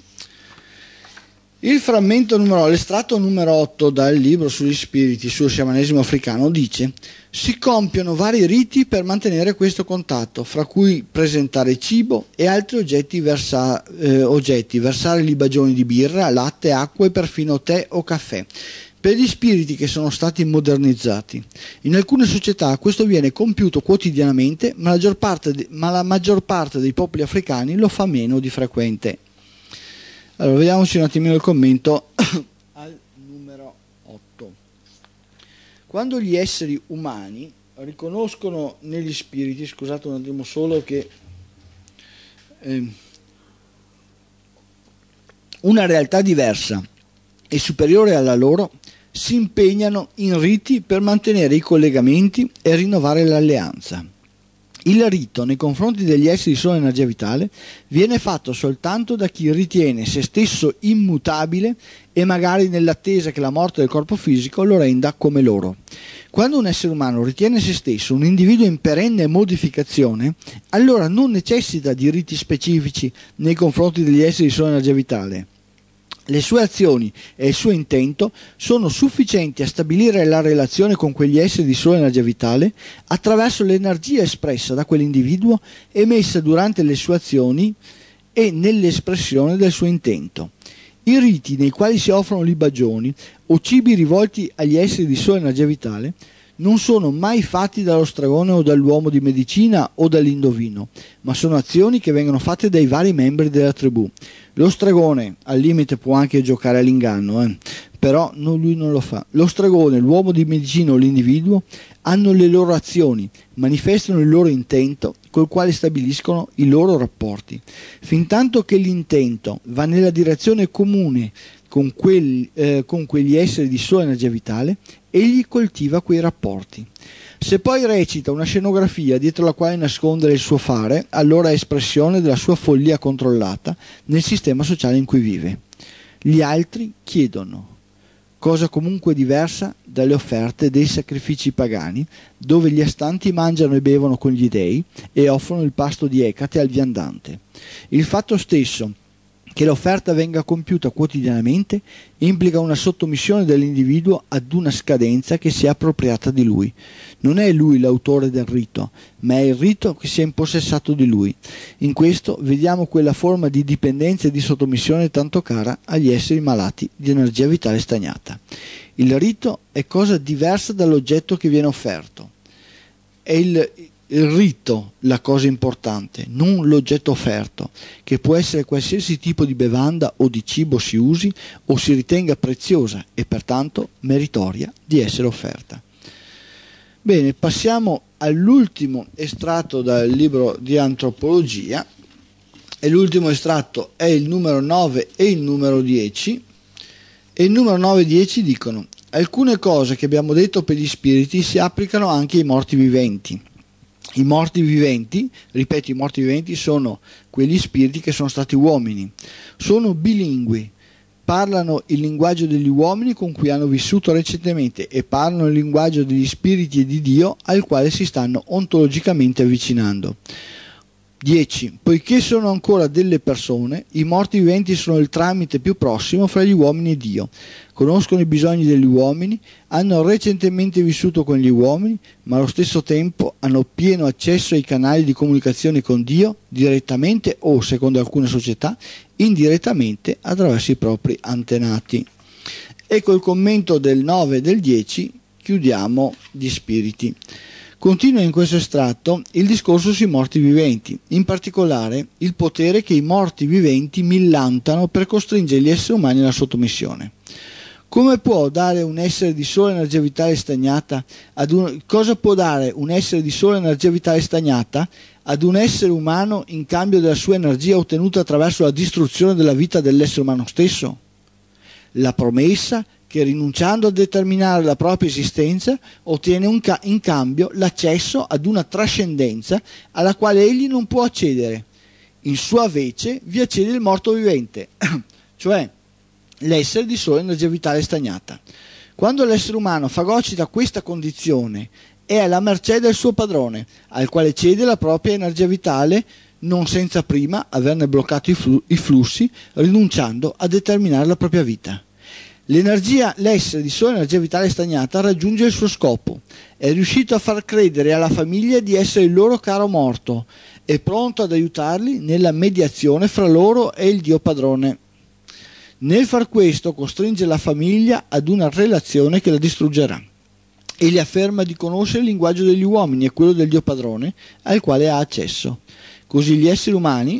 Il frammento l'estratto numero 8 dal libro sugli spiriti, sullo sciamanesimo africano, dice: si compiono vari riti per mantenere questo contatto, fra cui presentare cibo e altri oggetti, versare libagioni di birra, latte, acqua e perfino tè o caffè, per gli spiriti che sono stati modernizzati. In alcune società questo viene compiuto quotidianamente, ma la maggior parte dei popoli africani lo fa meno di frequente. Allora, vediamoci un attimino il commento al numero 8. Quando gli esseri umani riconoscono negli spiriti, scusate un attimo solo che una realtà diversa e superiore alla loro, si impegnano in riti per mantenere i collegamenti e rinnovare l'alleanza. Il rito nei confronti degli esseri di sola energia vitale viene fatto soltanto da chi ritiene se stesso immutabile e magari nell'attesa che la morte del corpo fisico lo renda come loro. Quando un essere umano ritiene se stesso un individuo in perenne modificazione, allora non necessita di riti specifici nei confronti degli esseri di sola energia vitale. Le sue azioni e il suo intento sono sufficienti a stabilire la relazione con quegli esseri di sola energia vitale attraverso l'energia espressa da quell'individuo emessa durante le sue azioni e nell'espressione del suo intento. I riti nei quali si offrono libagioni o cibi rivolti agli esseri di sola energia vitale non sono mai fatti dallo stregone o dall'uomo di medicina o dall'indovino, ma sono azioni che vengono fatte dai vari membri della tribù. Lo stregone al limite può anche giocare all'inganno, però lui non lo fa. Lo stregone, l'uomo di medicina o l'individuo hanno le loro azioni, manifestano il loro intento col quale stabiliscono i loro rapporti. Fintanto che l'intento va nella direzione comune con quegli esseri di sola energia vitale, egli coltiva quei rapporti. Se poi recita una scenografia dietro la quale nascondere il suo fare, allora è espressione della sua follia controllata nel sistema sociale in cui vive. Gli altri chiedono, cosa comunque diversa dalle offerte dei sacrifici pagani, dove gli astanti mangiano e bevono con gli dei e offrono il pasto di Ecate al viandante. Il fatto stesso che l'offerta venga compiuta quotidianamente implica una sottomissione dell'individuo ad una scadenza che si è appropriata di lui. Non è lui l'autore del rito, ma è il rito che si è impossessato di lui. In questo vediamo quella forma di dipendenza e di sottomissione tanto cara agli esseri malati di energia vitale stagnata. Il rito è cosa diversa dall'oggetto che viene offerto. È il rito la cosa importante, non l'oggetto offerto, che può essere qualsiasi tipo di bevanda o di cibo si usi o si ritenga preziosa e pertanto meritoria di essere offerta. Bene, passiamo all'ultimo estratto dal libro di antropologia, e l'ultimo estratto è il numero 9 e il numero 10, e il numero 9 e 10 dicono: alcune cose che abbiamo detto per gli spiriti si applicano anche ai morti viventi. I morti viventi, ripeto, i morti viventi sono quegli spiriti che sono stati uomini, sono bilingui, parlano il linguaggio degli uomini con cui hanno vissuto recentemente e parlano il linguaggio degli spiriti e di Dio al quale si stanno ontologicamente avvicinando. 10. Poiché sono ancora delle persone, i morti viventi sono il tramite più prossimo fra gli uomini e Dio. Conoscono i bisogni degli uomini, hanno recentemente vissuto con gli uomini, ma allo stesso tempo hanno pieno accesso ai canali di comunicazione con Dio, direttamente o, secondo alcune società, indirettamente attraverso i propri antenati. E col commento del 9 e del 10 chiudiamo gli spiriti. Continua in questo estratto il discorso sui morti viventi, in particolare il potere che i morti viventi millantano per costringere gli esseri umani alla sottomissione. Come può dare un essere di sola energia vitale stagnata cosa può dare un essere di sola energia vitale stagnata ad un essere umano in cambio della sua energia ottenuta attraverso la distruzione della vita dell'essere umano stesso? La promessa che rinunciando a determinare la propria esistenza ottiene in cambio l'accesso ad una trascendenza alla quale egli non può accedere. In sua vece vi accede il morto vivente, cioè l'essere di sola energia vitale stagnata. Quando l'essere umano fagocita questa condizione è alla mercé del suo padrone, al quale cede la propria energia vitale non senza prima averne bloccato i flussi, rinunciando a determinare la propria vita. L'essere di sola energia vitale stagnata raggiunge il suo scopo, è riuscito a far credere alla famiglia di essere il loro caro morto, è pronto ad aiutarli nella mediazione fra loro e il Dio padrone. Nel far questo costringe la famiglia ad una relazione che la distruggerà e gli afferma di conoscere il linguaggio degli uomini e quello del Dio padrone al quale ha accesso. Così agli esseri umani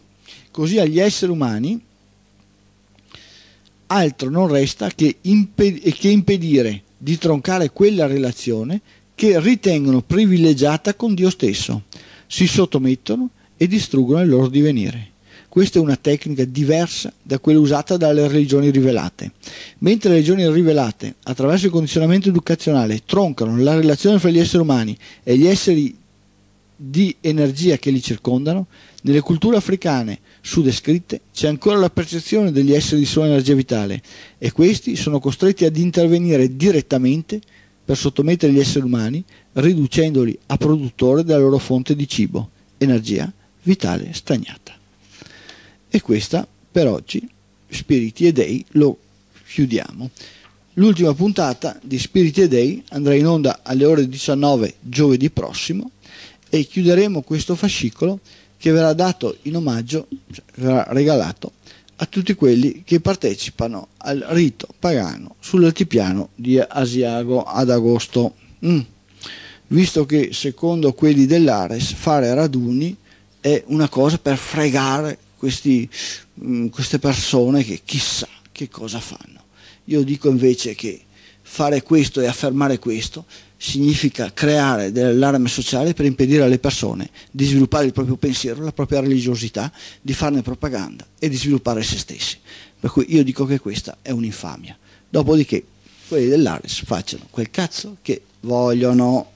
altro non resta che impedire di troncare quella relazione che ritengono privilegiata con Dio stesso. Si sottomettono e distruggono il loro divenire. Questa è una tecnica diversa da quella usata dalle religioni rivelate. Mentre le religioni rivelate, attraverso il condizionamento educazionale, troncano la relazione fra gli esseri umani e gli esseri di energia che li circondano, nelle culture africane suddescritte c'è ancora la percezione degli esseri di sola energia vitale e questi sono costretti ad intervenire direttamente per sottomettere gli esseri umani, riducendoli a produttore della loro fonte di cibo, energia vitale stagnata. E questa per oggi, Spiriti e Dei, lo chiudiamo. L'ultima puntata di Spiriti e Dei andrà in onda alle ore 19 giovedì prossimo e chiuderemo questo fascicolo che verrà dato in omaggio, cioè verrà regalato a tutti quelli che partecipano al rito pagano sull'altipiano di Asiago ad agosto. Visto che secondo quelli dell'Ares fare raduni è una cosa per fregare queste persone che chissà che cosa fanno. Io dico invece che fare questo e affermare questo significa creare dell'allarme sociale per impedire alle persone di sviluppare il proprio pensiero, la propria religiosità, di farne propaganda e di sviluppare se stessi. Per cui io dico che questa è un'infamia. Dopodiché quelli dell'Ares facciano quel cazzo che vogliono.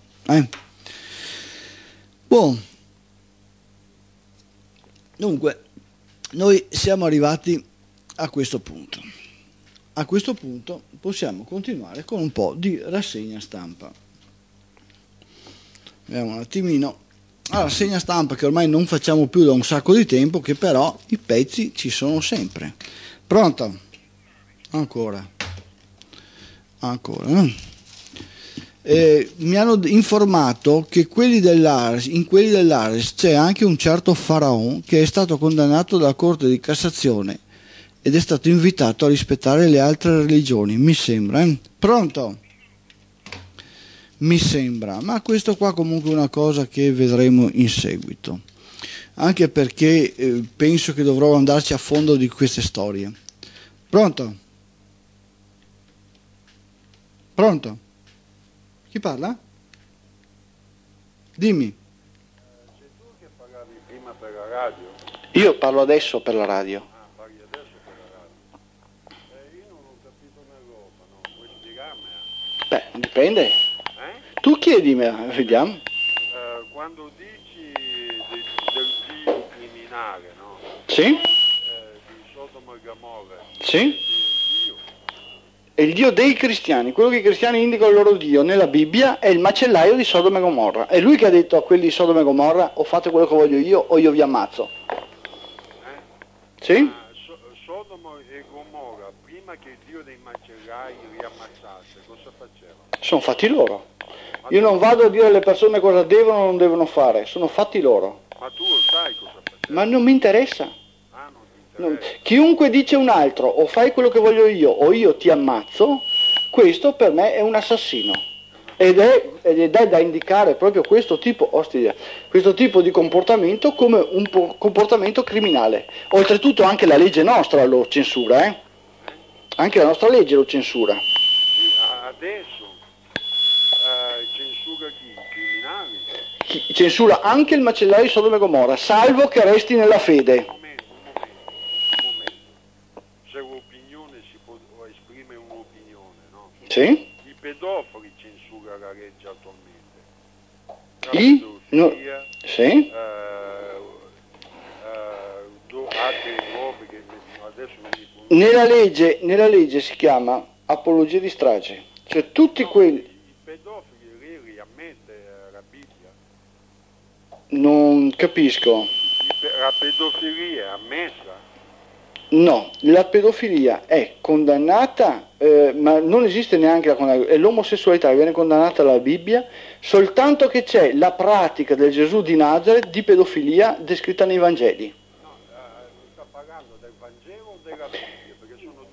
Boh. Dunque, noi siamo arrivati a questo punto. A questo punto possiamo continuare con un po' di rassegna stampa. Vediamo un attimino la rassegna stampa che ormai non facciamo più da un sacco di tempo, che però i pezzi ci sono sempre. Pronto? Ancora. Mi hanno informato che in quelli dell'Ares c'è anche un certo Faraon che è stato condannato dalla Corte di Cassazione ed è stato invitato a rispettare le altre religioni, mi sembra. Pronto? Mi sembra, ma questo qua comunque è una cosa che vedremo in seguito, anche perché penso che dovrò andarci a fondo di queste storie. Pronto? Pronto? Chi parla? Dimmi. Sei tu che parlavi prima per la radio? Io parlo adesso per la radio. Ah, parli adesso per la radio. Io non ho capito una roba, no? Puoi spiegarmela? Beh, dipende. Tu chiedimela, vediamo. Quando dici del Dio criminale, no? Sì? Di Sodoma e Gomorra. Sì? Dio. È il Dio dei cristiani, quello che i cristiani indicano il loro Dio nella Bibbia è il macellaio di Sodoma e Gomorra. È lui che ha detto a quelli di Sodoma e Gomorra: o fate quello che voglio io o io vi ammazzo. Sì? Sodoma e Gomorra, prima che il Dio dei macellai li ammazzasse, cosa faceva? Sono fatti loro. Io non vado a dire alle persone cosa devono o non devono fare, sono fatti loro. Ma tu lo sai cosa faceva? Ma non mi interessa. Ah, non ti interessa. Chiunque dice un altro: o fai quello che voglio io o io ti ammazzo, questo per me è un assassino. Ed è da indicare proprio questo tipo di comportamento come un comportamento criminale. Oltretutto anche la legge nostra lo censura, Anche la nostra legge lo censura. Sì, adesso censura chi? I criminali? Censura anche il macellaio di Sodoma e Gomorra, salvo che resti nella fede. Un momento. Se l'opinione si può esprimere un'opinione, no? Sì? I pedofili censura la legge attualmente. No. Sì? Altre robe che adesso non mi pronuncio. Nella legge si chiama apologia di strage, cioè tutti quelli. I pedofili li ammette la Bibbia. Non capisco. La pedofilia è ammessa? No, la pedofilia è condannata, ma non esiste neanche la condanna, è l'omosessualità che viene condannata dalla Bibbia, soltanto che c'è la pratica del Gesù di Nazareth di pedofilia descritta nei Vangeli. No, sta parlando del Vangelo o della Bibbia? Perché sono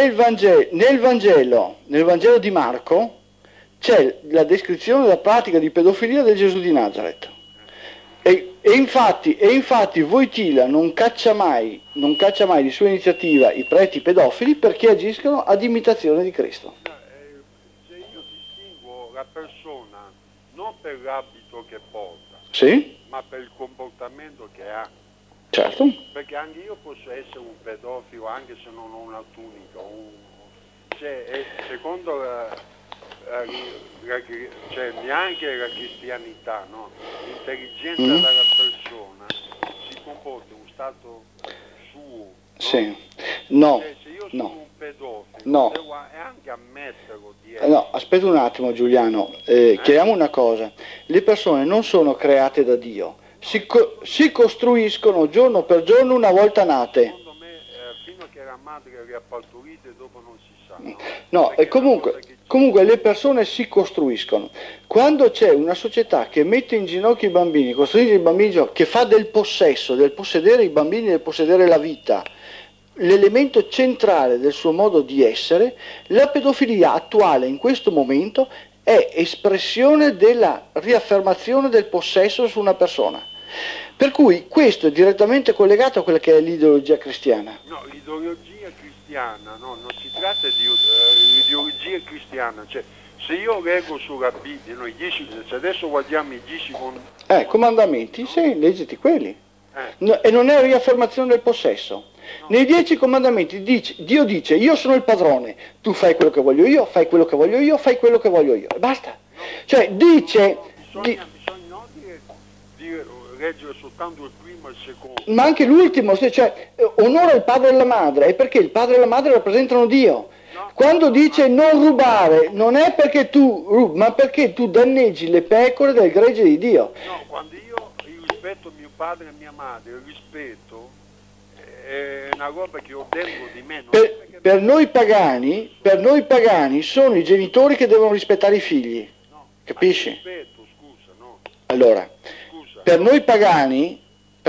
due. Nel Vangelo di Marco c'è la descrizione della pratica di pedofilia del Gesù di Nazareth. E infatti Wojtyla non caccia mai di sua iniziativa i preti pedofili perché agiscono ad imitazione di Cristo. Se io distinguo la persona non per l'abito che porta, Sì? ma per il comportamento che ha. Certo. Perché anche io posso essere un pedofilo anche se non ho una tunica. Secondo cioè neanche la cristianità, no? L'intelligenza della persona si comporta in un stato suo, no? Sì. No. Cioè, se io sono un pedofilo, no. devo anche ammetterlo di essere. No, aspetta un attimo Giuliano, chiariamo una cosa: le persone non sono create da Dio, si costruiscono giorno per giorno una volta nate. Secondo me fino a che la madre le ha partorite dopo non si sa, no? No, e comunque Comunque le persone si costruiscono. Quando c'è una società che mette in ginocchio i bambini, costruisce i bambini, che fa del possesso, del possedere i bambini, del possedere la vita, l'elemento centrale del suo modo di essere, la pedofilia attuale in questo momento è espressione della riaffermazione del possesso su una persona. Per cui questo è direttamente collegato a quella che è l'ideologia cristiana. No, l'ideologia cristiana, no, non si tratta di ideologia cristiana, cioè se io leggo sulla Bibbia, no, se adesso guardiamo i 10 comandamenti, sì, leggiti quelli. No, e non è riaffermazione del possesso. No. Nei 10 comandamenti Dio dice: io sono il padrone, tu fai quello che voglio io, fai quello che voglio io, fai quello che voglio io, e basta. No, cioè dice... bisogna non dire leggere soltanto il primo e il secondo. Ma anche l'ultimo, cioè onora il padre e la madre, è perché il padre e la madre rappresentano Dio. Quando dice non rubare, non è perché tu rubi, ma perché tu danneggi le pecore del gregge di Dio. No, quando io rispetto mio padre e mia madre, il rispetto è una roba che ottengo di me. Per noi pagani sono i genitori che devono rispettare i figli, no, capisci? Rispetto, scusa, no. Allora, per noi pagani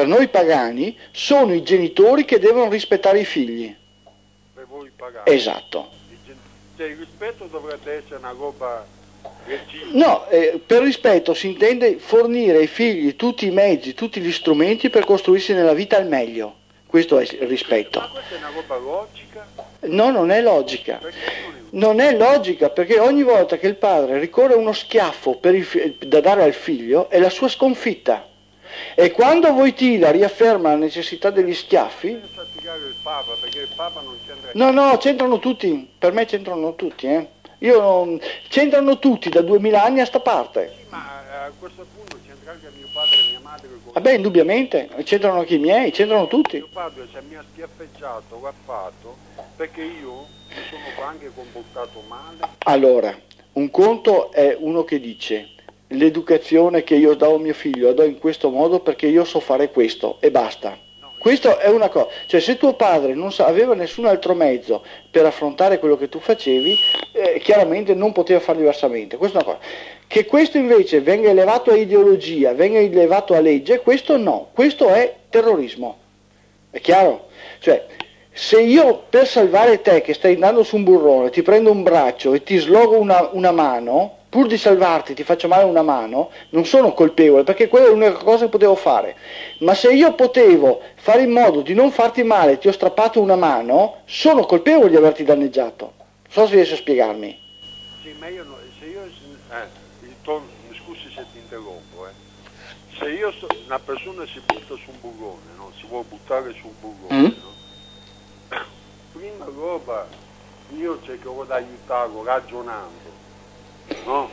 sono i genitori che devono rispettare i figli. Per voi pagani. Esatto. Cioè il rispetto dovrebbe essere una roba reciproca. No, per rispetto si intende fornire ai figli tutti i mezzi, tutti gli strumenti per costruirsi nella vita al meglio. Questo è il rispetto. Ma questa è una roba logica? No, non è logica. Perché non è logica, perché ogni volta che il padre ricorre a uno schiaffo da dare al figlio è la sua sconfitta. E quando Wojtyla riafferma la necessità degli schiaffi... il Papa, perché il Papa non c'entra... No, c'entrano tutti, per me c'entrano tutti, c'entrano tutti da 2000 anni a sta parte. Sì, ma a questo punto c'entra anche mio padre e mia madre. Vabbè, indubbiamente, c'entrano anche i miei, c'entrano tutti. Mio padre se mi ha schiaffeggiato, l'ha fatto, perché io mi sono anche comportato male. Allora, un conto è uno che dice: l'educazione che io do a mio figlio la do in questo modo perché io so fare questo e basta. Questo è una cosa, cioè se tuo padre non aveva nessun altro mezzo per affrontare quello che tu facevi, chiaramente non poteva fare diversamente, questa è una cosa. Che questo invece venga elevato a ideologia, venga elevato a legge, questo no, questo è terrorismo, è chiaro? Cioè, se io per salvare te che stai andando su un burrone ti prendo un braccio e ti slogo una mano, pur di salvarti ti faccio male una mano, non sono colpevole, perché quella è l'unica cosa che potevo fare. Ma se io potevo fare in modo di non farti male, ti ho strappato una mano, sono colpevole di averti danneggiato. Non so se riesco a spiegarmi. Sì, ma io, scusi se ti interrompo, se una persona si butta su un burrone, no? Si vuole buttare su un burrone, no? Prima roba, io cercherò di aiutarlo ragionando, no?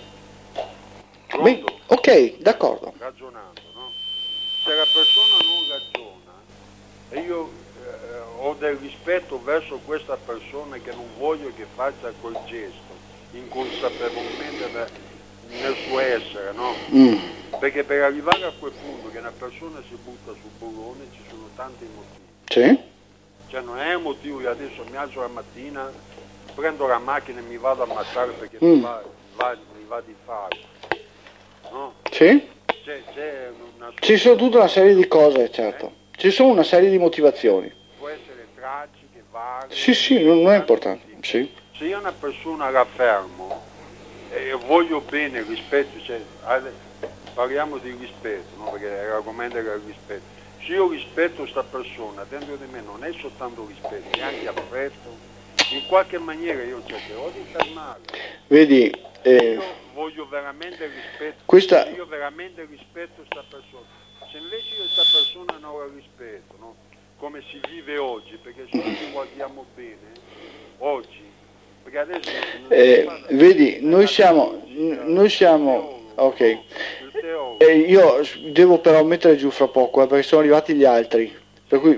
Beh, ok, d'accordo. Ragionando, no? Se la persona non ragiona e io ho del rispetto verso questa persona che non voglio che faccia quel gesto inconsapevolmente nel suo essere, no? Perché per arrivare a quel punto che una persona si butta sul burrone ci sono tanti motivi. Sì. Cioè non è un motivo che adesso mi alzo la mattina, prendo la macchina e mi vado a ammazzare perché mi va di fare, no? Sì. C'è ci sono tutta una serie di cose, certo. Ci sono una serie di motivazioni. Può essere tragiche, varie. Sì, non è importante. Sì. Se io una persona la fermo e voglio bene, rispetto, cioè, parliamo di rispetto, no? Perché l'argomento era il rispetto. Se io rispetto questa persona, dentro di me non è soltanto rispetto, è anche affetto, in qualche maniera io cercherò di fermarlo. Vedi, io voglio veramente rispetto, io veramente rispetto questa persona. Se invece io questa persona non la rispetto, no? Come si vive oggi, perché se noi ci guardiamo bene, oggi, perché adesso... vedi, noi siamo ok. Io devo però mettere giù fra poco, perché sono arrivati gli altri. Per cui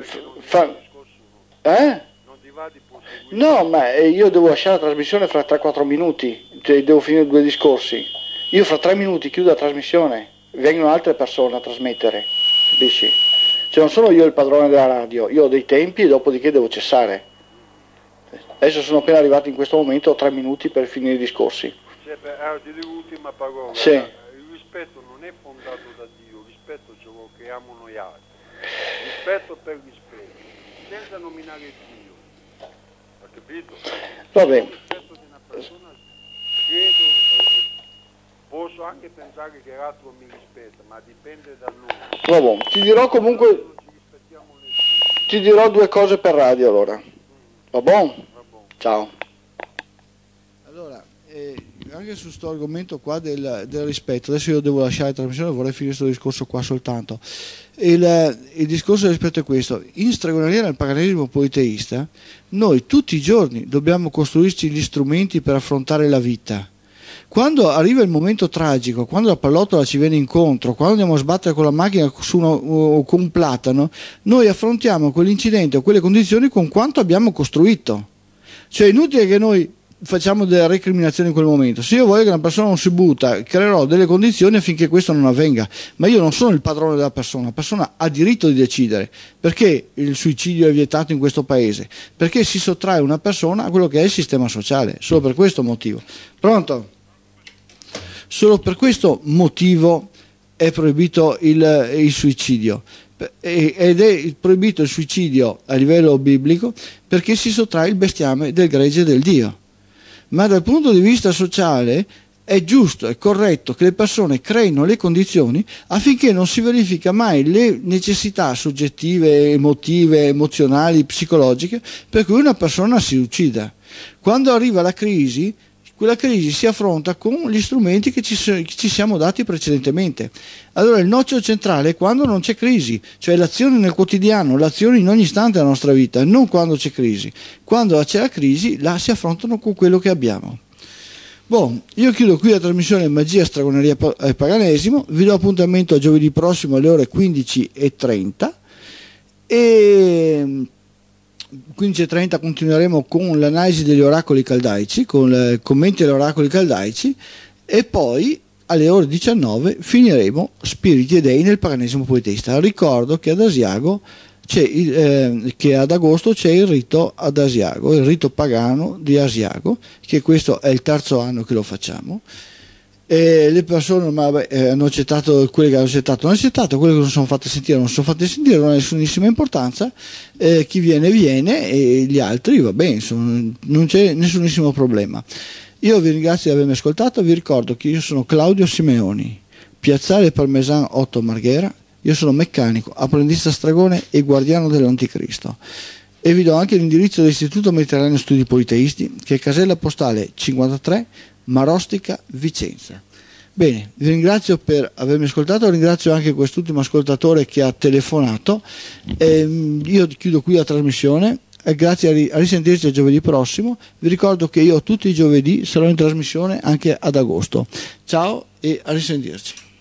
non ti va di proseguire? No, ma io devo lasciare la trasmissione fra 3-4 minuti, cioè devo finire 2 discorsi. Io fra 3 minuti chiudo la trasmissione, vengono altre persone a trasmettere, capisci? Cioè non sono io il padrone della radio, io ho dei tempi e dopodiché devo cessare. Adesso sono appena arrivati in questo momento, ho 3 minuti per finire i discorsi. Ti dico l'ultima parola. Sì. Il rispetto non è fondato da Dio, il rispetto ce lo creiamo noi altri. Rispetto per rispetto, senza nominare Dio. Ha capito? Va bene. Il rispetto di una persona, credo, posso anche pensare che l'altro mi rispetta, ma dipende da noi. Va bene. Ti dirò comunque, ti dirò 2 cose per radio allora. Va buon? Ciao. Allora, anche su sto argomento qua del rispetto, adesso io devo lasciare la trasmissione, vorrei finire questo discorso qua soltanto. Il discorso del rispetto è questo: in stregoneria nel paganesimo politeista noi tutti i giorni dobbiamo costruirci gli strumenti per affrontare la vita. Quando arriva il momento tragico, quando la pallottola ci viene incontro, quando andiamo a sbattere con la macchina su o con un platano, noi affrontiamo quell'incidente o quelle condizioni con quanto abbiamo costruito. Cioè è inutile che noi facciamo delle recriminazioni in quel momento. Se io voglio che una persona non si butta, creerò delle condizioni affinché questo non avvenga, ma io non sono il padrone della persona. La persona ha diritto di decidere. Perché il suicidio è vietato in questo paese? Perché si sottrae una persona a quello che è il sistema sociale, solo per questo motivo. Pronto? Solo per questo motivo è proibito il suicidio, ed è proibito il suicidio a livello biblico perché si sottrae il bestiame del gregge del Dio. Ma dal punto di vista sociale è giusto e corretto che le persone creino le condizioni affinché non si verifica mai le necessità soggettive, emotive, emozionali, psicologiche per cui una persona si uccida. Quando arriva la crisi, quella crisi si affronta con gli strumenti che ci siamo dati precedentemente. Allora il nocciolo centrale è quando non c'è crisi, cioè l'azione nel quotidiano, l'azione in ogni istante della nostra vita, non quando c'è crisi. Quando c'è la crisi, là si affrontano con quello che abbiamo. Io chiudo qui la trasmissione Magia, Stregoneria e Paganesimo, vi do appuntamento a giovedì prossimo alle ore 15:30 e 15:30 continueremo con l'analisi degli oracoli caldaici, con commenti agli oracoli caldaici, e poi alle ore 19 finiremo Spiriti e Dei nel paganesimo politeista. Ricordo che ad Asiago che ad agosto c'è il rito ad Asiago, il rito pagano di Asiago, che questo è il 3° anno che lo facciamo. Le persone hanno accettato, quelle che hanno accettato, quelle che non sono fatte sentire non ha nessunissima importanza. Chi viene e gli altri va bene, insomma, non c'è nessunissimo problema. Io vi ringrazio di avermi ascoltato, vi ricordo che io sono Claudio Simeoni, Piazzale Parmesan 8 Marghera, io sono meccanico, apprendista stregone e guardiano dell'Anticristo. E vi do anche l'indirizzo dell'Istituto Mediterraneo Studi Politeisti, che è casella postale 53 Marostica, Vicenza. Bene, vi ringrazio per avermi ascoltato, ringrazio anche quest'ultimo ascoltatore che ha telefonato. Io chiudo qui la trasmissione, grazie, a risentirci a giovedì prossimo. Vi ricordo che io tutti i giovedì sarò in trasmissione anche ad agosto. Ciao e a risentirci.